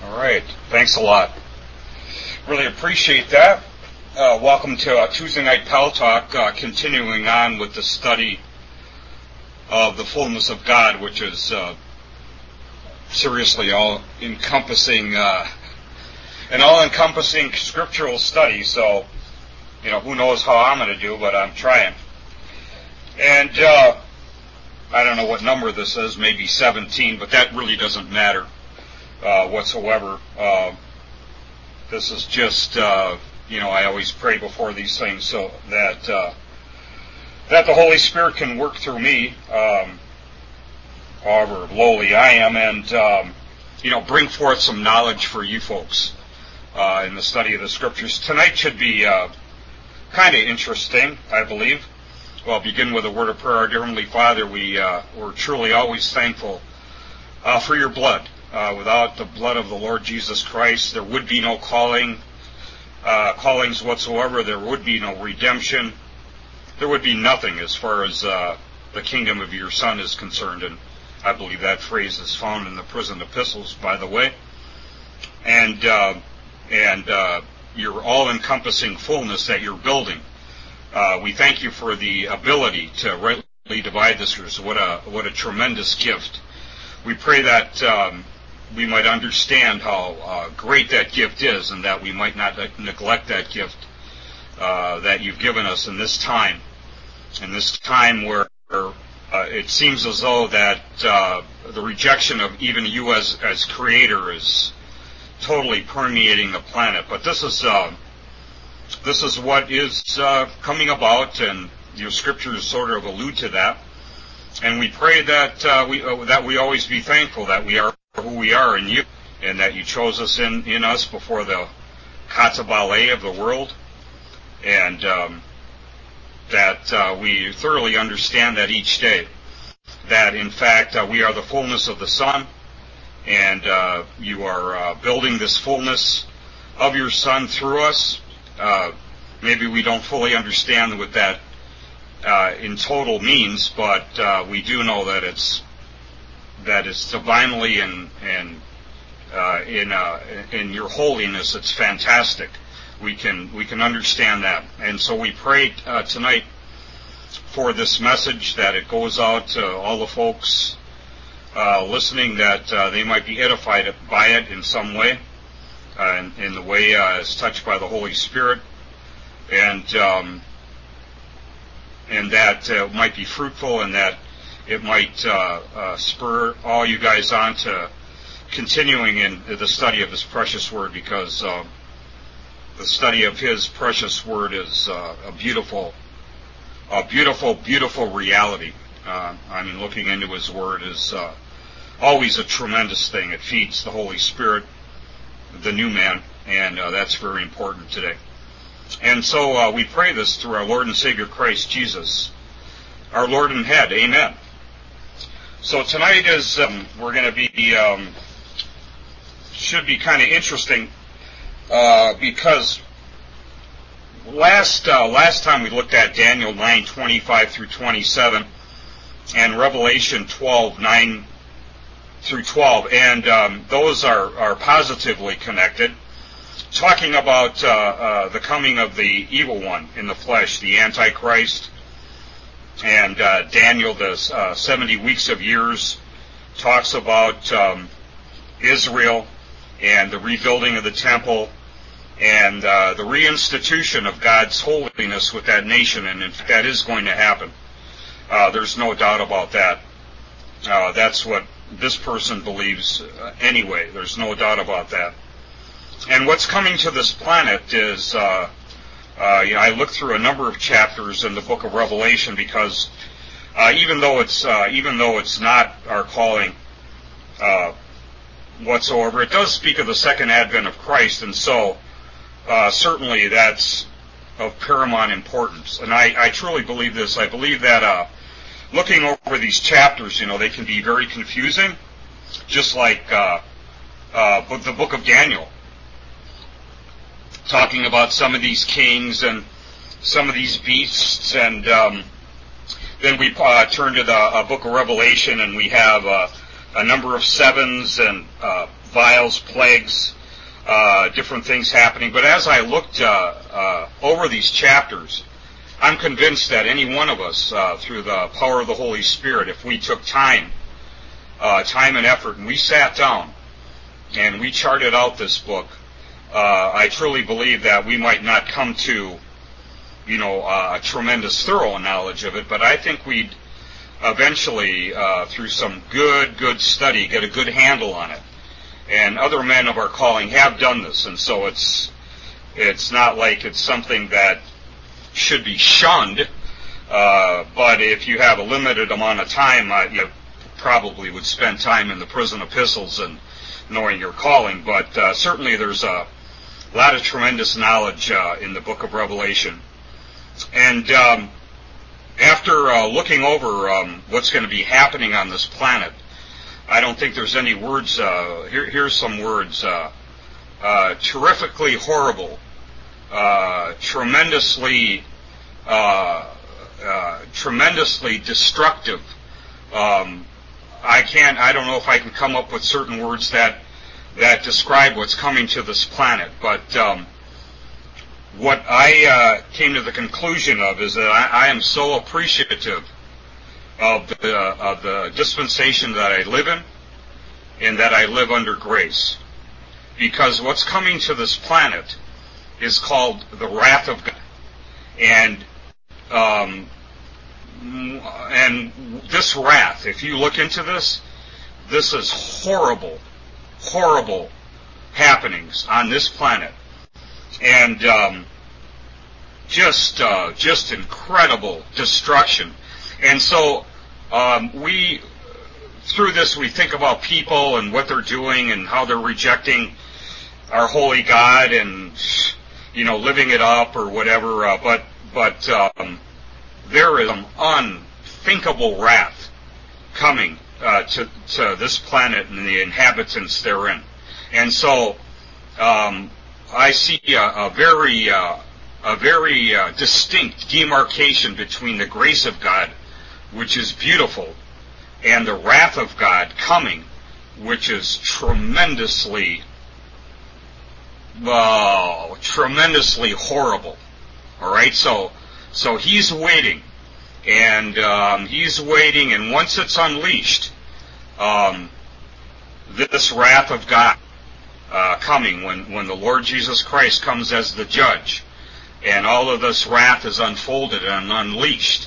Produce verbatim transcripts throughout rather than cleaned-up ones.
All right. Thanks a lot. Really appreciate that. Uh, welcome to uh, Tuesday Night Pal Talk, uh, continuing on with the study of the fullness of God, which is uh, seriously all-encompassing, uh, an all-encompassing scriptural study. So, you know, who knows how I'm going to do, but I'm trying. And uh, I don't know what number this is, maybe seventeen, but that really doesn't matter uh, whatsoever. Uh, this is just, uh, you know, I always pray before these things so that uh, that the Holy Spirit can work through me, um, however lowly I am, and, um, you know, bring forth some knowledge for you folks uh, in the study of the Scriptures. Tonight should be uh, kind of interesting, I believe. Well, I'll begin with a word of prayer. Our dear Heavenly Father, we, uh, we're truly always thankful uh, for your blood. Uh, without the blood of the Lord Jesus Christ, there would be no calling, uh, callings whatsoever. There would be no redemption. There would be nothing as far as uh, the kingdom of your Son is concerned. And I believe that phrase is found in the prison epistles, by the way. And, uh, and uh, your all-encompassing fullness that you're building. Uh, we thank you for the ability to rightly divide this truth. What a what a tremendous gift. We pray that um, we might understand how uh, great that gift is, and that we might not neglect that gift uh, that you've given us in this time. In this time where uh, it seems as though that uh, the rejection of even you as as Creator is totally permeating the planet. But this is. Uh, This is what is uh, coming about, and your scriptures sort of allude to that. And we pray that uh, we uh, that we always be thankful that we are who we are in you, and that you chose us in, in us before the katabale of the world, and um, that uh, we thoroughly understand that each day, that in fact uh, we are the fullness of the Son, and uh, you are uh, building this fullness of your Son through us. Uh, maybe we don't fully understand what that uh, in total means, but uh, we do know that it's that it's divinely and and uh, in uh, in your holiness. It's fantastic. We can we can understand that, and so we pray uh, tonight for this message, that it goes out to all the folks uh, listening, that uh, they might be edified by it in some way. Uh, in, in the way uh, is touched by the Holy Spirit, and um, and that uh, might be fruitful, and that it might uh, uh, spur all you guys on to continuing in the study of His precious Word, because uh, the study of His precious Word is uh, a beautiful, a beautiful, beautiful reality. Uh, I mean, looking into His Word is uh, always a tremendous thing. It feeds the Holy Spirit, the new man, and uh, that's very important today. And so uh, we pray this through our Lord and Savior Christ Jesus, our Lord and Head. Amen. So tonight is um, we're going to be um, should be kind of interesting uh, because last uh, last time we looked at Daniel nine twenty-five through twenty-seven and Revelation twelve nine through twelve, and um, those are, are positively connected, talking about uh, uh, the coming of the evil one in the flesh, the Antichrist, and uh, Daniel, the uh, seventy weeks of years, talks about um, Israel and the rebuilding of the temple and uh, the reinstitution of God's holiness with that nation, and in fact that is going to happen. Uh, there's no doubt about that. Uh, that's what this person believes uh, anyway. There's no doubt about that. And what's coming to this planet is, uh, uh, you know, I looked through a number of chapters in the book of Revelation, because uh, even though it's uh, even though it's not our calling uh, whatsoever, it does speak of the second advent of Christ, and so uh, certainly that's of paramount importance. And I, I truly believe this. I believe that uh, looking over these chapters, you know, they can be very confusing, just like uh, uh, the book of Daniel, talking about some of these kings and some of these beasts, and um, then we uh, turn to the uh, book of Revelation, and we have uh, a number of sevens and uh, vials, plagues, uh, different things happening. But as I looked uh, uh, over these chapters, I'm convinced that any one of us, uh, through the power of the Holy Spirit, if we took time, uh, time and effort, and we sat down and we charted out this book, uh, I truly believe that we might not come to, you know, uh, a tremendous thorough knowledge of it, but I think we'd eventually, uh, through some good, good study, get a good handle on it. And other men of our calling have done this, and so it's it's not like it's something that should be shunned, uh, but if you have a limited amount of time, uh, you probably would spend time in the prison epistles and knowing your calling, but uh, certainly there's a lot of tremendous knowledge uh, in the book of Revelation. And um, after uh, looking over um, what's going to be happening on this planet, I don't think there's any words, uh, here, here's some words, uh, uh, terrifically horrible, Uh, tremendously, uh, uh, tremendously destructive. Um, I can't. I don't know if I can come up with certain words that that describe what's coming to this planet. But um, what I uh, came to the conclusion of is that I, I am so appreciative of the of the dispensation that I live in, and that I live under grace, because what's coming to this planet is called the wrath of God, and um, and this wrath, if you look into this, this is horrible, horrible happenings on this planet, and um, just uh, just incredible destruction. And so um, we, through this, we think about people and what they're doing and how they're rejecting our holy God and, you know, living it up or whatever, uh, but but um, there is an unthinkable wrath coming uh, to to this planet and the inhabitants therein. And so um, I see a, a very uh, a very uh, distinct demarcation between the grace of God, which is beautiful, and the wrath of God coming, which is tremendously Oh, tremendously horrible. All right, so so he's waiting, and um, he's waiting, and once it's unleashed, um, this wrath of God uh, coming when when the Lord Jesus Christ comes as the judge, and all of this wrath is unfolded and unleashed.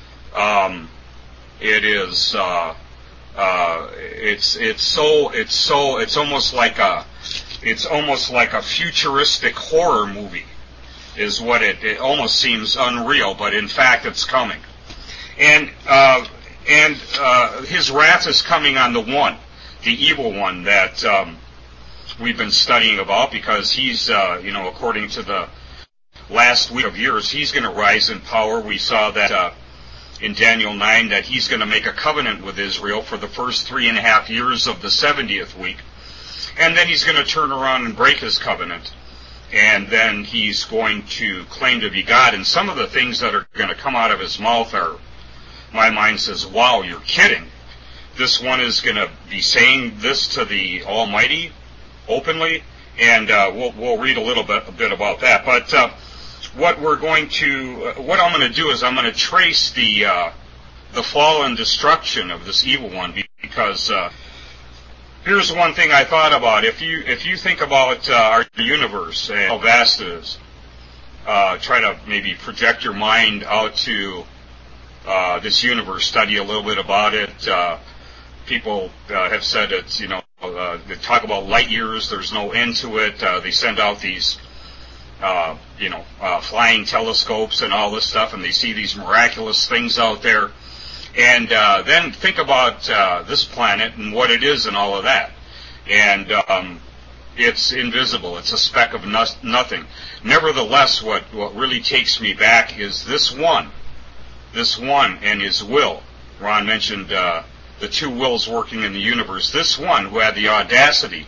Um, it is uh, uh, it's it's so it's so it's almost like a It's almost like a futuristic horror movie, is what it, it almost seems unreal, but in fact it's coming. And uh, and uh, his wrath is coming on the one, the evil one that um, we've been studying about, because he's, uh, you know, according to the last week of years, he's going to rise in power. We saw that uh, in Daniel nine that he's going to make a covenant with Israel for the first three and a half years of the seventieth week. And then he's going to turn around and break his covenant. And then he's going to claim to be God. And some of the things that are going to come out of his mouth are, my mind says, wow, you're kidding. This one is going to be saying this to the Almighty openly. And uh, we'll, we'll read a little bit, a bit about that. But uh, what we're going to, uh, what I'm going to do is I'm going to trace the, uh, the fall and destruction of this evil one, because uh, here's one thing I thought about. If you if you think about uh, our universe and how vast it is, uh, try to maybe project your mind out to uh, this universe, study a little bit about it. Uh, people uh, have said it's, you know, uh, they talk about light years. There's no end to it. Uh, they send out these, uh, you know, uh, flying telescopes and all this stuff, and they see these miraculous things out there. And uh, then think about uh, this planet and what it is and all of that. And um, it's invisible. It's a speck of no- nothing. Nevertheless, what, what really takes me back is this one, this one and his will. Ron mentioned uh, the two wills working in the universe. This one who had the audacity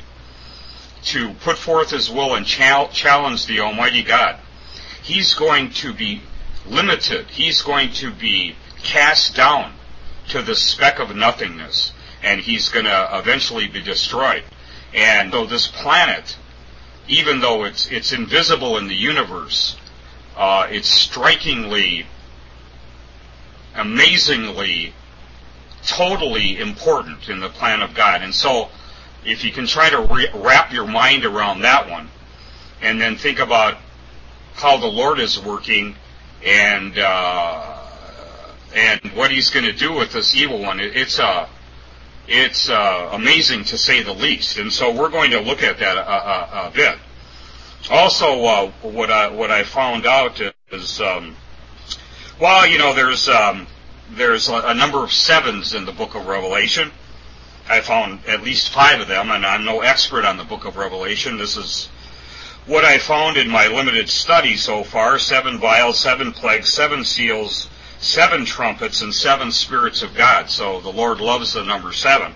to put forth his will and chal- challenge the Almighty God, he's going to be limited. He's going to be cast down to the speck of nothingness, and he's going to eventually be destroyed. And so this planet, even though it's it's invisible in the universe, uh, it's strikingly, amazingly, totally important in the plan of God. And so if you can try to re- wrap your mind around that one, and then think about how the Lord is working and uh, and what He's going to do with this evil one, it, it's uh, it's uh, amazing to say the least. And so we're going to look at that a, a, a bit. Also, uh, what I what I found out is, um, well, you know, there's um, there's a, a number of sevens in the Book of Revelation. I found at least five of them, and I'm no expert on the Book of Revelation. This is what I found in my limited study so far: seven vials, seven plagues, seven seals, seven trumpets, and seven spirits of God. So the Lord loves the number seven.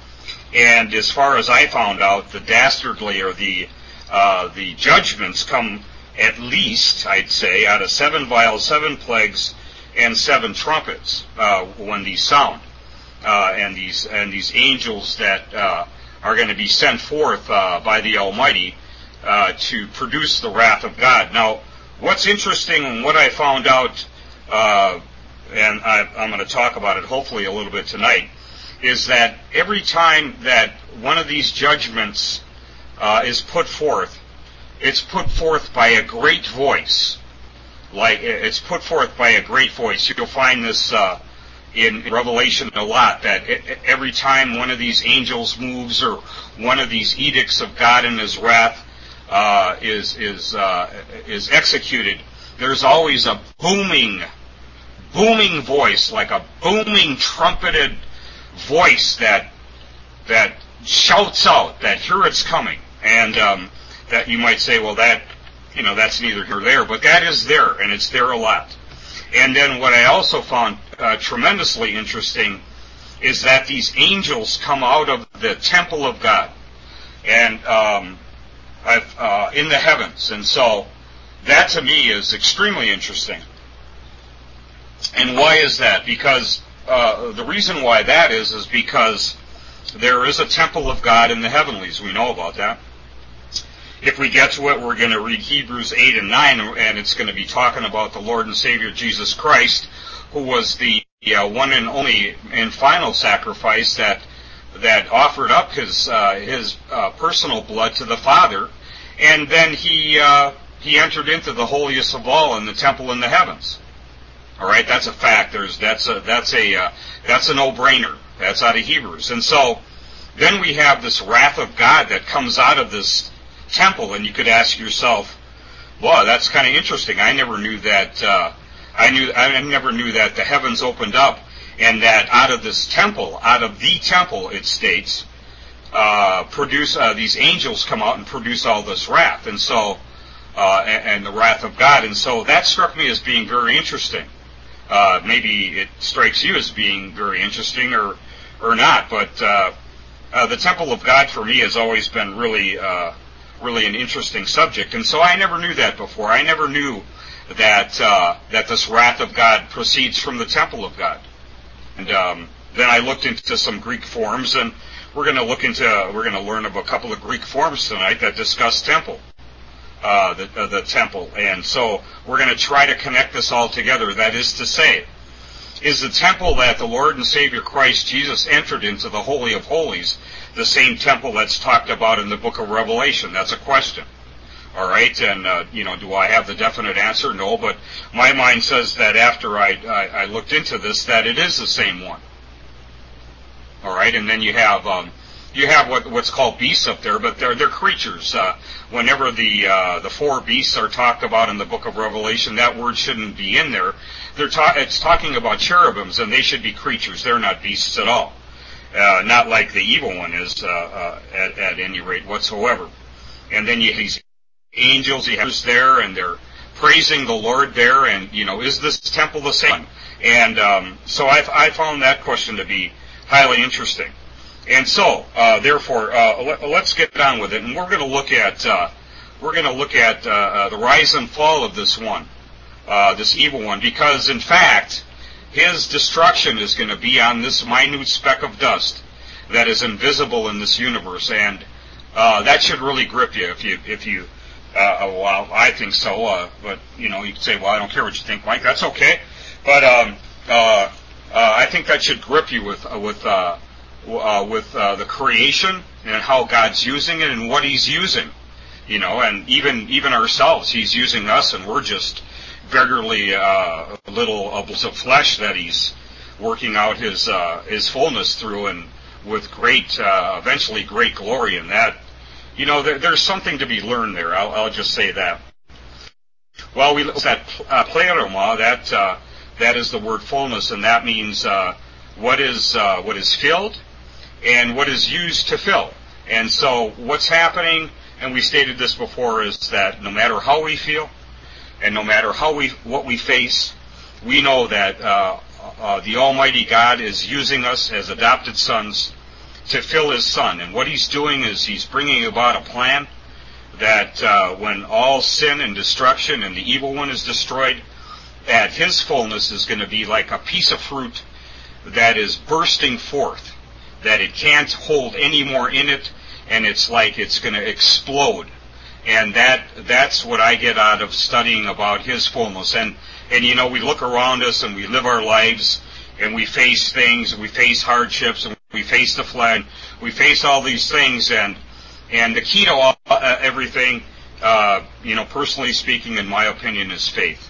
And as far as I found out, the dastardly or the uh, the judgments come at least, I'd say, out of seven vials, seven plagues, and seven trumpets uh, when these sound, uh, and these and these angels that uh, are going to be sent forth uh, by the Almighty uh, to produce the wrath of God. Now, what's interesting and what I found out, uh, and I, I'm going to talk about it hopefully a little bit tonight, is that every time that one of these judgments uh, is put forth, it's put forth by a great voice. Like it's put forth by a great voice. You'll find this uh, in Revelation a lot, that it, every time one of these angels moves or one of these edicts of God in His wrath uh, is is uh, is executed, there's always a booming, booming voice, like a booming trumpeted voice that that shouts out that here it's coming. And um, that you might say, well, that, you know, that's neither here nor there, but that is there, and it's there a lot. And then what I also found uh, tremendously interesting is that these angels come out of the temple of God, and um, I've, uh, in the heavens. And so that to me is extremely interesting. And why is that? Because uh, the reason why that is is because there is a temple of God in the heavenlies. We know about that. If we get to it, we're going to read Hebrews eight and nine, and it's going to be talking about the Lord and Savior Jesus Christ, who was the uh, one and only and final sacrifice that that offered up his uh, his uh, personal blood to the Father, and then he uh, he entered into the holiest of all in the temple in the heavens. All right, that's a fact. There's that's a that's a uh, that's a no-brainer. That's out of Hebrews. And so then we have this wrath of God that comes out of this temple, and you could ask yourself, "Wow, that's kind of interesting. I never knew that. Uh, I knew I never knew that the heavens opened up, and that out of this temple, out of the temple, it states, uh, produce uh, these angels come out and produce all this wrath, and so uh, and, and the wrath of God. And so that struck me as being very interesting. Uh, maybe it strikes you as being very interesting, or or not, but uh, uh, the temple of God for me has always been really, uh, really an interesting subject, and so I never knew that before. I never knew that uh, that this wrath of God proceeds from the temple of God. And um, then I looked into some Greek forms, and we're going to look into, we're going to learn of a couple of Greek forms tonight that discuss temple. Uh, the, uh, the temple. And so we're going to try to connect this all together. That is to say, is the temple that the Lord and Savior Christ Jesus entered into, the Holy of Holies, the same temple that's talked about in the book of Revelation? That's a question. All right, and, uh, you know, do I have the definite answer? No, but my mind says that after I, I, I looked into this, that it is the same one. All right, and then you have... Um, You have what, what's called beasts up there, but they're they're creatures. Uh, whenever the uh, the four beasts are talked about in the book of Revelation, that word shouldn't be in there. They're ta- it's talking about cherubims, and they should be creatures. They're not beasts at all. Uh, not like the evil one is uh, uh, at, at any rate whatsoever. And then you have these angels, you have there, and they're praising the Lord there. And you know, is this temple the same? And um, so I I found that question to be highly interesting. And so, uh, therefore, uh, let, let's get on with it, and we're going to look at uh, we're going to look at uh, uh, the rise and fall of this one, uh, this evil one, because in fact, his destruction is going to be on this minute speck of dust that is invisible in this universe. And Uh, that should really grip you if you if you. Uh, well, I think so. Uh, but you know, you can say, "Well, I don't care what you think, Mike." That's okay. But um, uh, uh, I think that should grip you with uh, with uh, uh, with uh, the creation and how God's using it and what He's using. You know, and even even ourselves, He's using us, and we're just beggarly uh, little bits of flesh that He's working out His uh, His fullness through, and with great, uh, eventually great glory in that. You know, there, there's something to be learned there. I'll, I'll just say that. Well, we looked at uh, pleroma. That uh, that is the word fullness, and that means uh, what is uh, what is filled and what is used to fill. And so, what's happening? And we stated this before: is that no matter how we feel, and no matter how we what we face, we know that uh, uh, the Almighty God is using us as adopted sons to fill His Son. And what He's doing is He's bringing about a plan that uh, when all sin and destruction and the evil one is destroyed, that His fullness is going to be like a piece of fruit that is bursting forth, that it can't hold any more in it, and it's like it's going to explode. And that that's what I get out of studying about His fullness. And, and you know, we look around us and we live our lives, and we face things, and we face hardships, and we face the flesh, we face all these things, and and the key to all, uh, everything, uh, you know, personally speaking, in my opinion, is faith.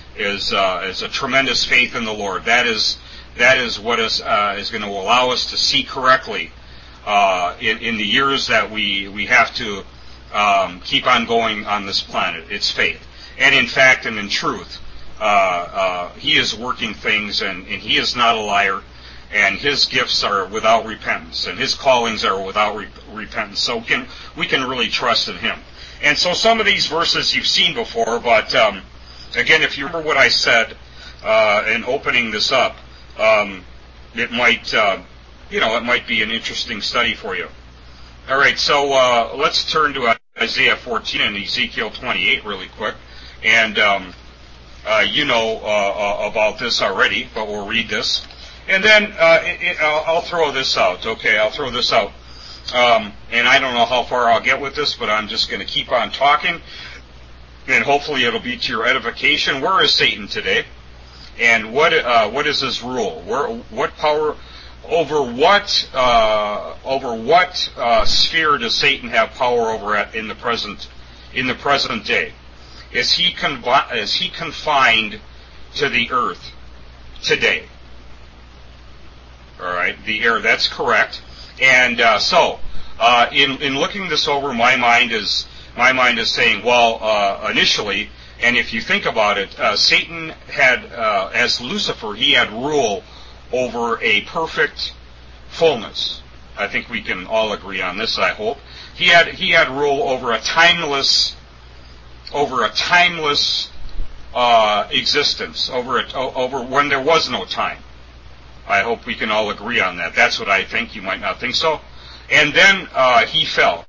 Is uh, is a tremendous faith in the Lord. That is that is what is uh, is going to allow us to see correctly uh, in in the years that we we have to um, keep on going on this planet. It's faith, and in fact, and in truth, uh, uh, He is working things, and, and He is not a liar. And His gifts are without repentance, and His callings are without re- repentance. So we can, we can really trust in Him. And so some of these verses you've seen before, but um, again, if you remember what I said uh, in opening this up, um, it might, uh, you know, it might be an interesting study for you. All right, so uh, let's turn to Isaiah fourteen and Ezekiel twenty-eight really quick, and um, uh, you know uh, about this already, but we'll read this. And then uh, it, it, I'll, I'll throw this out. Okay, I'll throw this out. Um, and I don't know how far I'll get with this, but I'm just going to keep on talking. And hopefully it'll be to your edification. Where is Satan today? And what uh, what is his rule? Where, what power over what uh, over what uh, sphere does Satan have power over at in the present in the present day? Is he confi- is he confined to the earth today? All right, the air, that's correct. And uh, so, uh, in in looking this over, my mind is my mind is saying, well, uh, initially, and if you think about it, uh, Satan had, uh, as Lucifer, he had rule over a perfect fullness. I think we can all agree on this. I hope he had he had rule over a timeless, over a timeless uh, existence, over a, over when there was no time. I hope we can all agree on that. That's what I think. You might not think so. And then uh, he fell.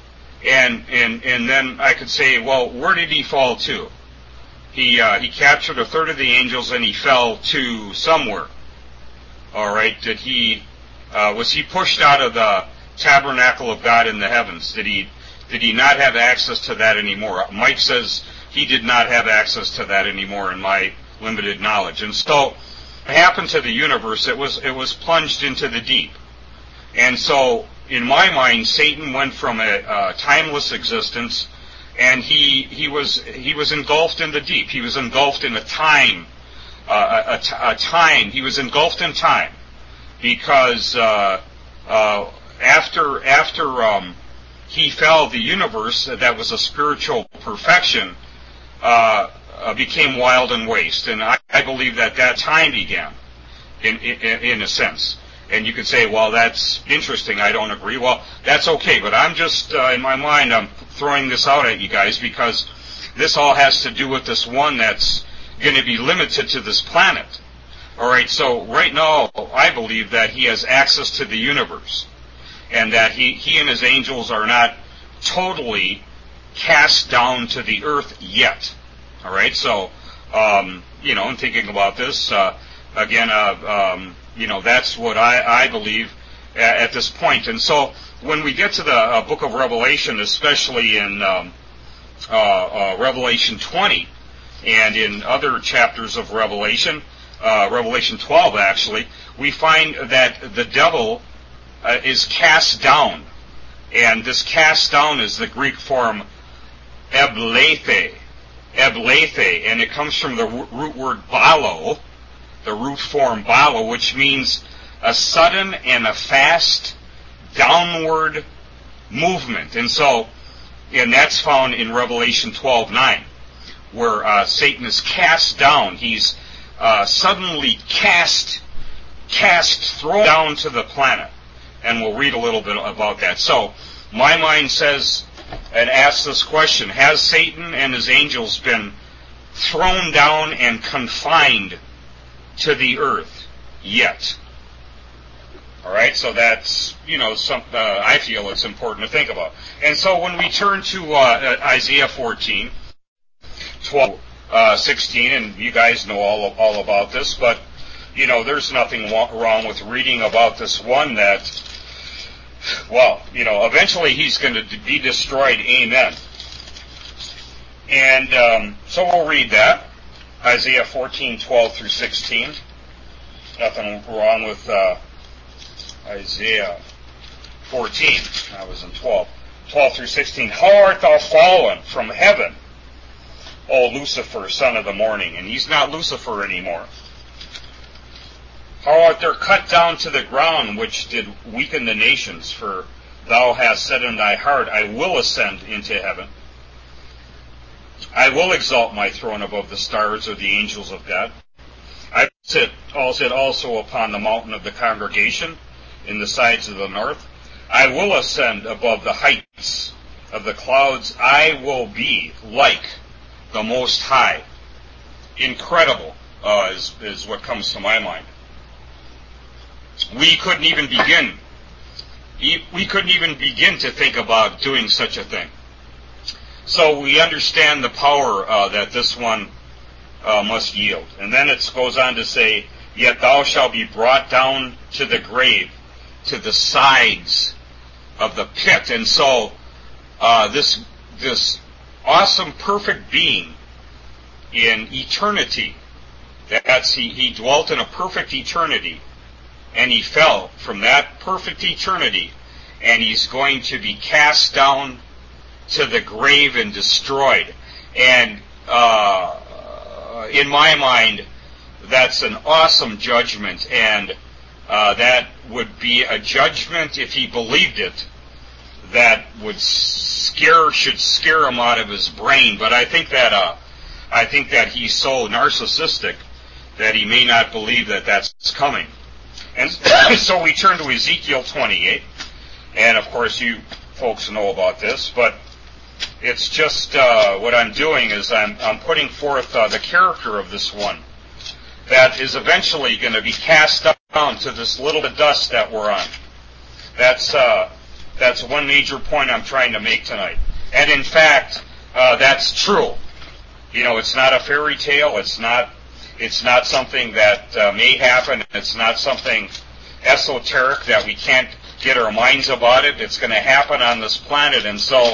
And and and then I could say, well, where did he fall to? He uh, he captured a third of the angels, and he fell to somewhere. All right. Did he uh, was he pushed out of the tabernacle of God in the heavens? Did he did he not have access to that anymore? Mike says he did not have access to that anymore, in my limited knowledge. And so, what happened to the universe? It was it was plunged into the deep. And so, in my mind, Satan went from a, a timeless existence, and he he was he was engulfed in the deep. He was engulfed in a time, uh, a, a, t- a time. He was engulfed in time, because uh, uh, after after um, he fell, the universe that was a spiritual perfection uh, uh, became wild and waste. And I, I believe that that time began, in in, in a sense. And you could say, well, that's interesting. I don't agree. Well, that's okay. But I'm just, uh, in my mind, I'm throwing this out at you guys because this all has to do with this one that's going to be limited to this planet. All right. So right now, I believe that he has access to the universe, and that he, he and his angels are not totally cast down to the earth yet. All right. So, um, you know, in thinking about this, uh, again, uh, um, you know, that's what I, I believe at, at this point. And so when we get to the uh, book of Revelation, especially in um, uh, uh, Revelation twenty and in other chapters of Revelation, uh, Revelation twelve actually, we find that the devil uh, is cast down. And this cast down is the Greek form eblethe, eblethe, and it comes from the root word balo, the root form balo, which means a sudden and a fast downward movement. And so, and that's found in Revelation twelve nine, where uh, Satan is cast down. He's uh, suddenly cast, cast, thrown down to the planet. And we'll read a little bit about that. So, my mind says and asks this question: has Satan and his angels been thrown down and confined to the earth yet? All right, so that's, you know, some, uh, I feel it's important to think about. And so when we turn to uh, Isaiah fourteen, twelve, uh, sixteen, and you guys know all all about this, but you know, there's nothing wrong with reading about this one that, well, you know, eventually he's going to be destroyed. Amen. And um, so we'll read that. Isaiah fourteen, twelve through sixteen. Nothing wrong with uh, Isaiah fourteen. I was in twelve. twelve through sixteen. How art thou fallen from heaven, O Lucifer, son of the morning? And he's not Lucifer anymore. How art thou cut down to the ground, which did weaken the nations? For thou hast said in thy heart, I will ascend into heaven. I will exalt my throne above the stars of the angels of God. I sit also upon the mountain of the congregation in the sides of the north. I will ascend above the heights of the clouds. I will be like the Most High. Incredible uh, is, is what comes to my mind. We couldn't even begin. We couldn't even begin to think about doing such a thing. So we understand the power uh, that this one uh, must yield. And then it goes on to say, yet thou shalt be brought down to the grave, to the sides of the pit. And so uh, this this awesome, perfect being in eternity, that's he, he dwelt in a perfect eternity. And he fell from that perfect eternity, and he's going to be cast down to the grave and destroyed. And uh, in my mind, that's an awesome judgment, and uh, that would be a judgment, if he believed it, that would scare should scare him out of his brain. But I think that uh, I think that he's so narcissistic that he may not believe that that's coming. And so we turn to Ezekiel twenty-eight, and of course you folks know about this, but it's just uh, what I'm doing is I'm, I'm putting forth uh, the character of this one that is eventually going to be cast down to this little bit of dust that we're on. That's uh, that's one major point I'm trying to make tonight. And in fact, uh, that's true. You know, it's not a fairy tale. It's not. It's not something that uh, may happen. It's not something esoteric that we can't get our minds about it. It's going to happen on this planet. And so,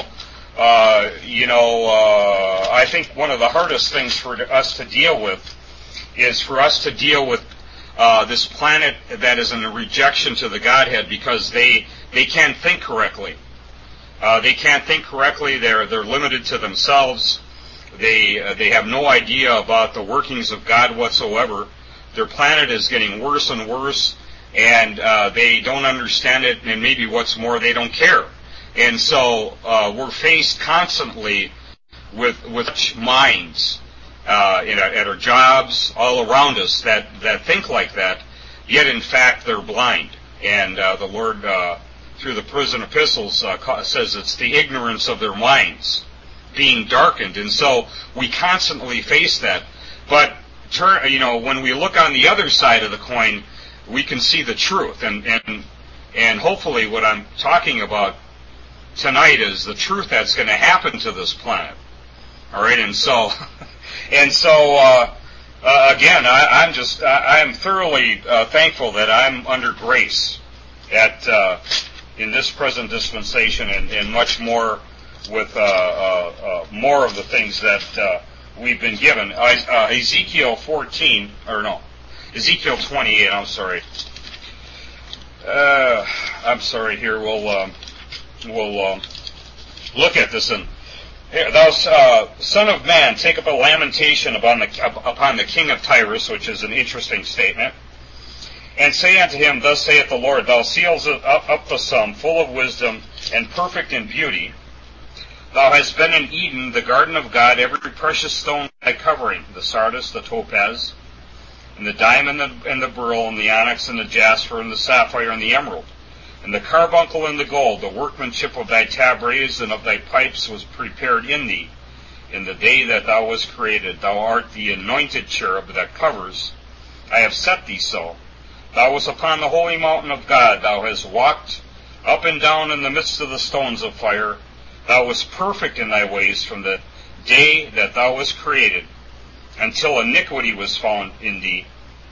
uh, you know, uh, I think one of the hardest things for us to deal with is for us to deal with uh, this planet that is in a rejection to the Godhead, because they they can't think correctly. Uh, they can't think correctly. They're they're limited to themselves. They uh, they have no idea about the workings of God whatsoever. Their planet is getting worse and worse, and uh, they don't understand it, and maybe what's more, they don't care. And so uh, we're faced constantly with with minds uh, in, at our jobs, all around us, that, that think like that, yet in fact they're blind. And uh, the Lord, uh, through the prison epistles, uh, says it's the ignorance of their minds being darkened. And so we constantly face that. But turn, you know, when we look on the other side of the coin, we can see the truth. And and and hopefully what I'm talking about tonight is the truth that's going to happen to this planet. All right, and so and so uh, uh, again, I, I'm just I, I'm thoroughly uh, thankful that I'm under grace. That uh, in this present dispensation, and, and much more with uh, uh, uh, more of the things that uh, we've been given. Uh, Ezekiel fourteen, or no, Ezekiel twenty-eight, I'm sorry. Uh, I'm sorry here, we'll, um, we'll um, look at this. And here, thou uh, son of man, take up a lamentation upon the, upon the king of Tyrus, which is an interesting statement, and say unto him, thus saith the Lord, thou sealest up, up the sum, full of wisdom, and perfect in beauty. Thou hast been in Eden, the garden of God, every precious stone thy covering, the sardius, the topaz, and the diamond, and the, and the beryl, and the onyx, and the jasper, and the sapphire, and the emerald, and the carbuncle, and the gold. The workmanship of thy tabrets and of thy pipes was prepared in thee. In the day that thou wast created, thou art the anointed cherub that covers. I have set thee so. Thou wast upon the holy mountain of God. Thou hast walked up and down in the midst of the stones of fire. Thou wast perfect in thy ways from the day that thou wast created, until iniquity was found in thee.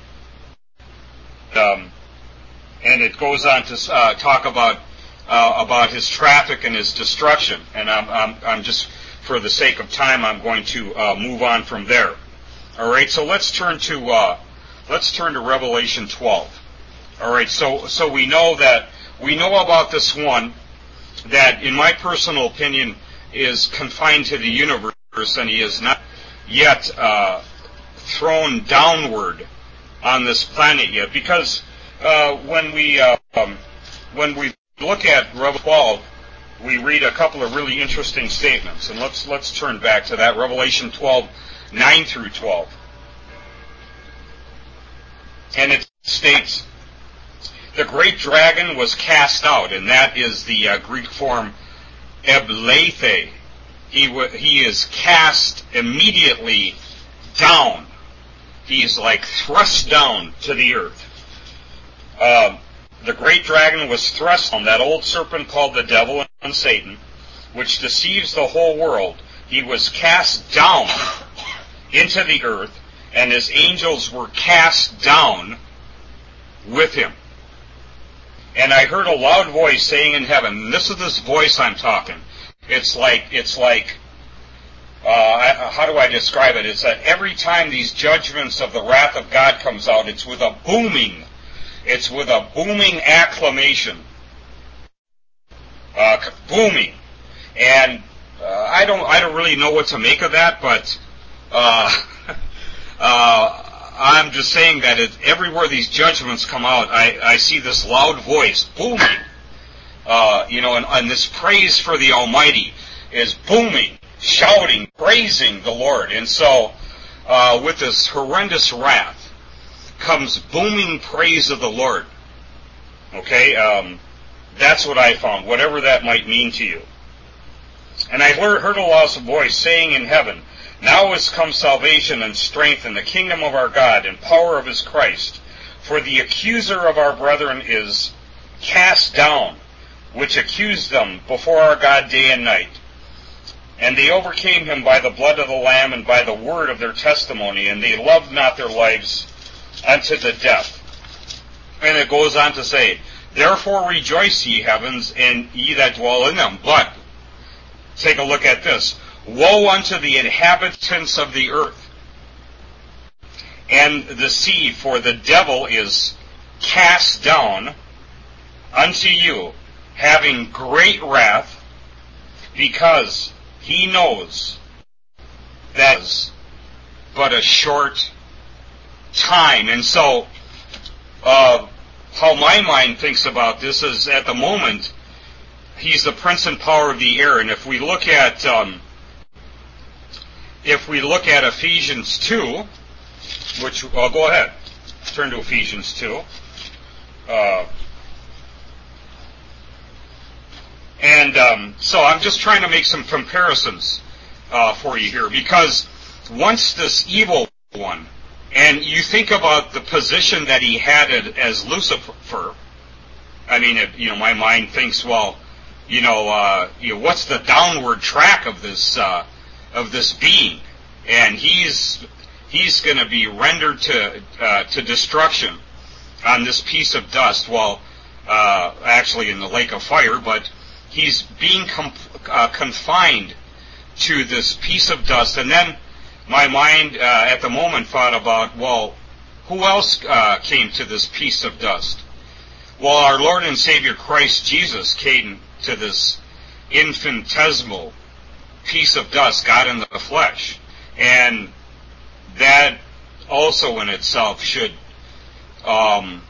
Um, and it goes on to uh, talk about uh, about his traffic and his destruction. And I'm, I'm, I'm just, for the sake of time, I'm going to uh, move on from there. All right. So let's turn to uh, let's turn to Revelation twelve. All right. So so we know that we know about this one that, in my personal opinion, is confined to the universe, and he is not yet uh, thrown downward on this planet yet, because uh, when we uh, um, when we look at Revelation twelve, we read a couple of really interesting statements, and let's let's turn back to that. Revelation twelve, nine through twelve, and it states, "The great dragon was cast out," and that is the uh, Greek form eblethe. He w- he is cast immediately down. He's like thrust down to the earth. Uh, the great dragon was thrust down, that old serpent called the devil and Satan, which deceives the whole world. He was cast down into the earth, and his angels were cast down with him. And I heard a loud voice saying in heaven, and this is this voice I'm talking. It's like, it's like, uh, how do I describe it? It's that every time these judgments of the wrath of God comes out, it's with a booming, it's with a booming acclamation. Uh, booming. And uh, I don't, I don't really know what to make of that, but uh, uh, I'm just saying that it, everywhere these judgments come out, I, I see this loud voice booming. Uh, you know, and, and this praise for the Almighty is booming, shouting, praising the Lord. And so, uh, with this horrendous wrath comes booming praise of the Lord. Okay? Um, that's what I found, whatever that might mean to you. And I heard, heard a loud voice saying in heaven, now is come salvation and strength in the kingdom of our God and power of his Christ. For the accuser of our brethren is cast down, which accused them before our God day and night. And they overcame him by the blood of the Lamb and by the word of their testimony, and they loved not their lives unto the death. And it goes on to say, therefore rejoice, ye heavens, and ye that dwell in them. But, take a look at this. Woe unto the inhabitants of the earth and the sea, for the devil is cast down unto you, having great wrath, because he knows that is but a short time. And so, uh, how my mind thinks about this is, at the moment, he's the prince and power of the air. And if we look at um, if we look at Ephesians two, which I'll go ahead, turn to Ephesians two. Uh, And um, so I'm just trying to make some comparisons uh, for you here, because once this evil one, and you think about the position that he had as Lucifer, I mean, it, you know, my mind thinks, well, you know, uh, you know, what's the downward track of this uh, of this being? And he's he's going to be rendered to uh, to destruction on this piece of dust. Well, uh, actually in the lake of fire, but he's being com- uh, confined to this piece of dust. And then my mind uh, at the moment thought about, well, who else uh, came to this piece of dust? Well, our Lord and Savior Christ Jesus came to this infinitesimal piece of dust, God in the flesh. And that also in itself should um,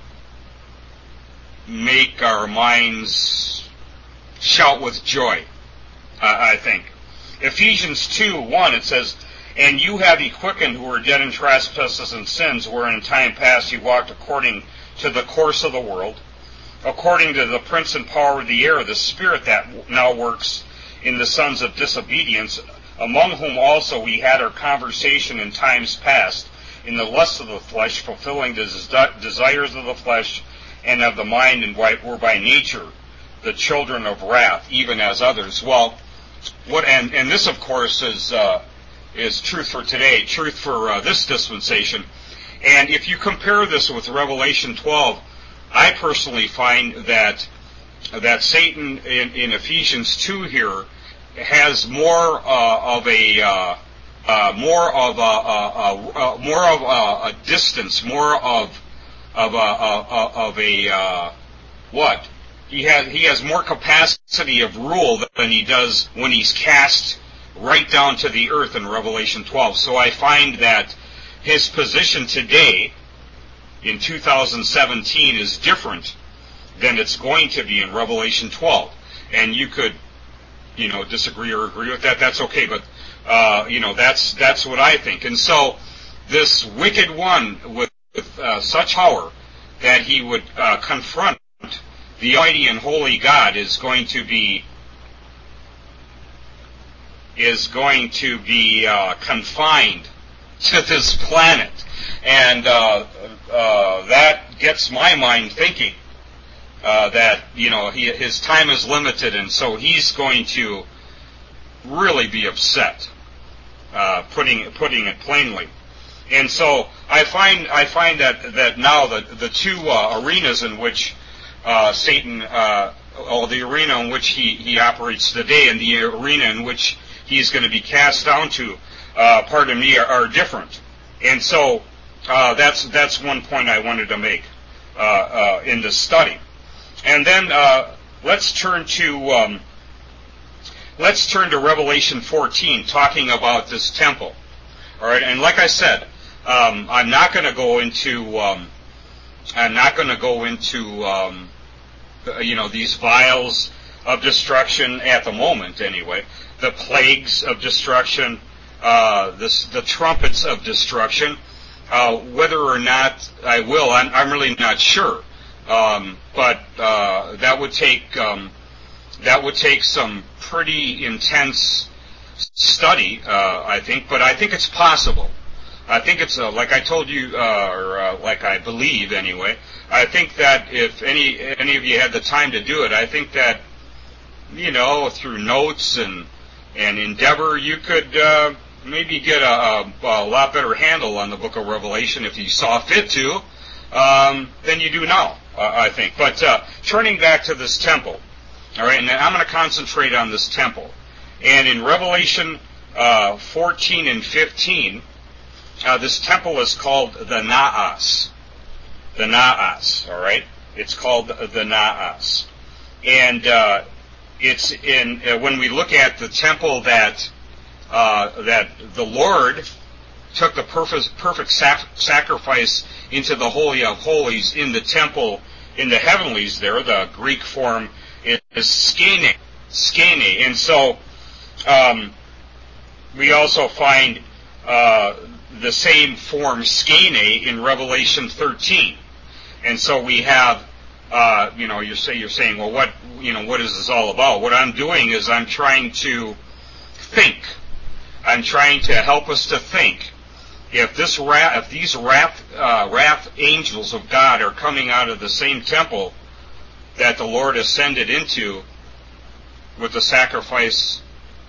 make our minds shout with joy, uh, I think. Ephesians two one, it says, "And you have ye quickened who were dead in trespasses and sins, wherein in time past ye walked according to the course of the world, according to the prince and power of the air, the spirit that now works in the sons of disobedience, among whom also we had our conversation in times past, in the lusts of the flesh, fulfilling the desires of the flesh and of the mind, and were by nature the children of wrath, even as others." Well, what and, and this, of course, is uh, is truth for today, truth for uh, this dispensation. And if you compare this with Revelation twelve, I personally find that that Satan in, in Ephesians two here has more uh, of a uh, uh, more of a, a, a, a more of a, a distance, more of of a, a of a uh, what he has he has more capacity of rule than he does when he's cast right down to the earth in Revelation twelve. So I find that his position today in two thousand seventeen is different than it's going to be in Revelation twelve. And you could, you know, disagree or agree with that. That's okay, but uh, you know, that's that's what I think. And so this wicked one with, with uh, such power that he would uh, confront the Almighty and Holy God is going to be is going to be uh, confined to this planet, and uh, uh, that gets my mind thinking uh, that you know he, his time is limited, and so he's going to really be upset, uh, putting putting it plainly. And so I find I find that that now the the two uh, arenas in which uh, Satan, uh, or the arena in which he he operates today, and the arena in which he's going to be cast down to, uh, pardon me, are, are different. And so uh, that's that's one point I wanted to make uh, uh, in this study. And then uh, let's turn to um, let's turn to Revelation fourteen, talking about this temple. All right, and like I said, um, I'm not going to go into um, I'm not going to go into um, you know these vials of destruction at the moment, anyway. The plagues of destruction, uh, this, the trumpets of destruction. Uh, whether or not I will, I'm, I'm really not sure. Um, but uh, that would take um, that would take some pretty intense study, uh, I think. But I think it's possible. I think it's uh, like I told you, uh, or uh, like I believe anyway. I think that if any any of you had the time to do it, I think that you know through notes and and endeavor, you could uh, maybe get a, a, a lot better handle on the book of Revelation if you saw fit to, um, than you do now, uh, I think. But uh, turning back to this temple, all right, and I'm going to concentrate on this temple. And in Revelation uh, fourteen and fifteen, uh, this temple is called the Naas. The Naas, all right? It's called the Naas. And uh, it's in uh, when we look at the temple that uh, that the Lord took the perfect, perfect sac- sacrifice into the Holy of Holies in the temple in the heavenlies there, the Greek form is skene, skene. And so um, we also find uh, the same form skene in Revelation thirteen. And so we have Uh, you know, you say you're saying, well, what you know, what is this all about? What I'm doing is I'm trying to think. I'm trying to help us to think. If this wrath, if these wrath, uh, wrath angels of God are coming out of the same temple that the Lord ascended into with the sacrifice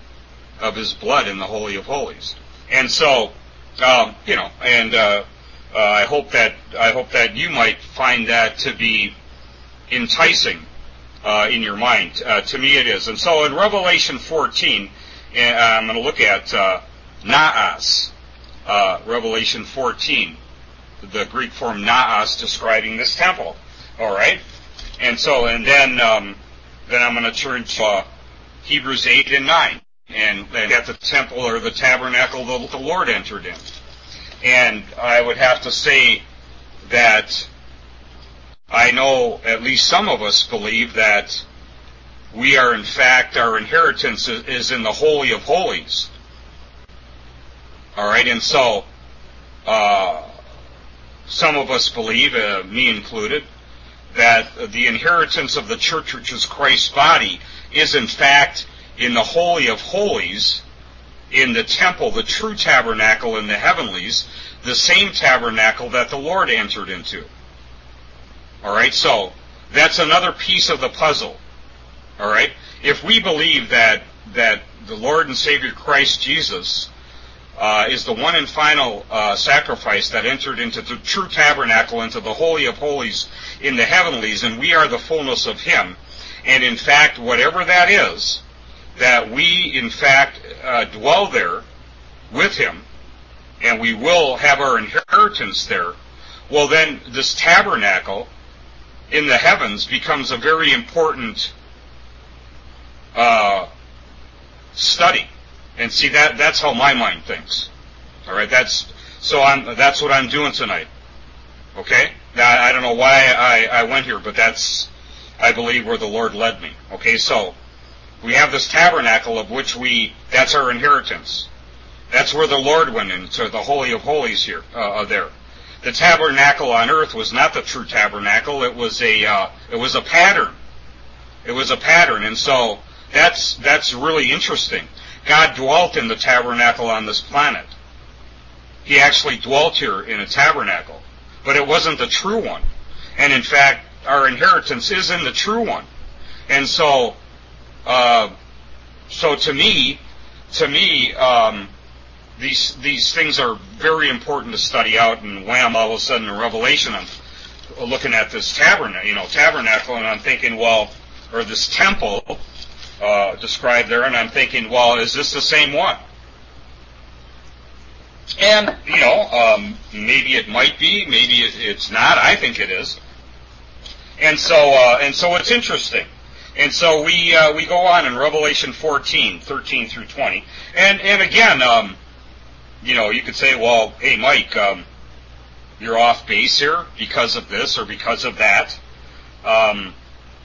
of His blood in the Holy of Holies, and so um, you know, and uh, uh, I hope that I hope that you might find that to be enticing uh, in your mind. Uh, to me it is. And so in Revelation fourteen, uh, I'm going to look at uh, naos. Uh, Revelation fourteen, the Greek form naos, describing this temple. All right? And so, and then um, then I'm going to turn to uh, Hebrews eight and nine. And, and at the temple or the tabernacle the, the Lord entered in. And I would have to say that I know at least some of us believe that we are, in fact, our inheritance is, is in the Holy of Holies. All right, and so uh, some of us believe, uh, me included, that the inheritance of the church, which is Christ's body, is in fact in the Holy of Holies, in the temple, the true tabernacle in the heavenlies, the same tabernacle that the Lord entered into. All right, so that's another piece of the puzzle. All right, if we believe that that the Lord and Savior Christ Jesus uh, is the one and final uh, sacrifice that entered into the true tabernacle, into the Holy of Holies in the heavenlies, and we are the fullness of Him, and in fact, whatever that is, that we, in fact, uh, dwell there with Him, and we will have our inheritance there, well then this tabernacle in the heavens becomes a very important uh, study. And see, that that's how my mind thinks. All right, that's so I'm that's what I'm doing tonight. Okay? Now, I don't know why I, I went here, but that's, I believe, where the Lord led me. Okay, so we have this tabernacle of which we, that's our inheritance. That's where the Lord went into the Holy of Holies here, uh, there. The tabernacle on earth was not the true tabernacle. It was a, uh, it was a pattern. It was a pattern, and so that's that's really interesting. God dwelt in the tabernacle on this planet. He actually dwelt here in a tabernacle, but it wasn't the true one. And in fact, our inheritance is in the true one. And so, uh, so to me, to me, um, these these things are very important to study out. And wham! All of a sudden, in Revelation, I'm looking at this tabernacle, you know, tabernacle, and I'm thinking, well, or this temple uh, described there, and I'm thinking, well, is this the same one? And you know, um, maybe it might be, maybe it, it's not. I think it is. And so, uh, and so, it's interesting. And so we uh, we go on in Revelation fourteen, thirteen through twenty, and and again, um, you know, you could say, well, hey, Mike, um, you're off base here because of this or because of that. Um,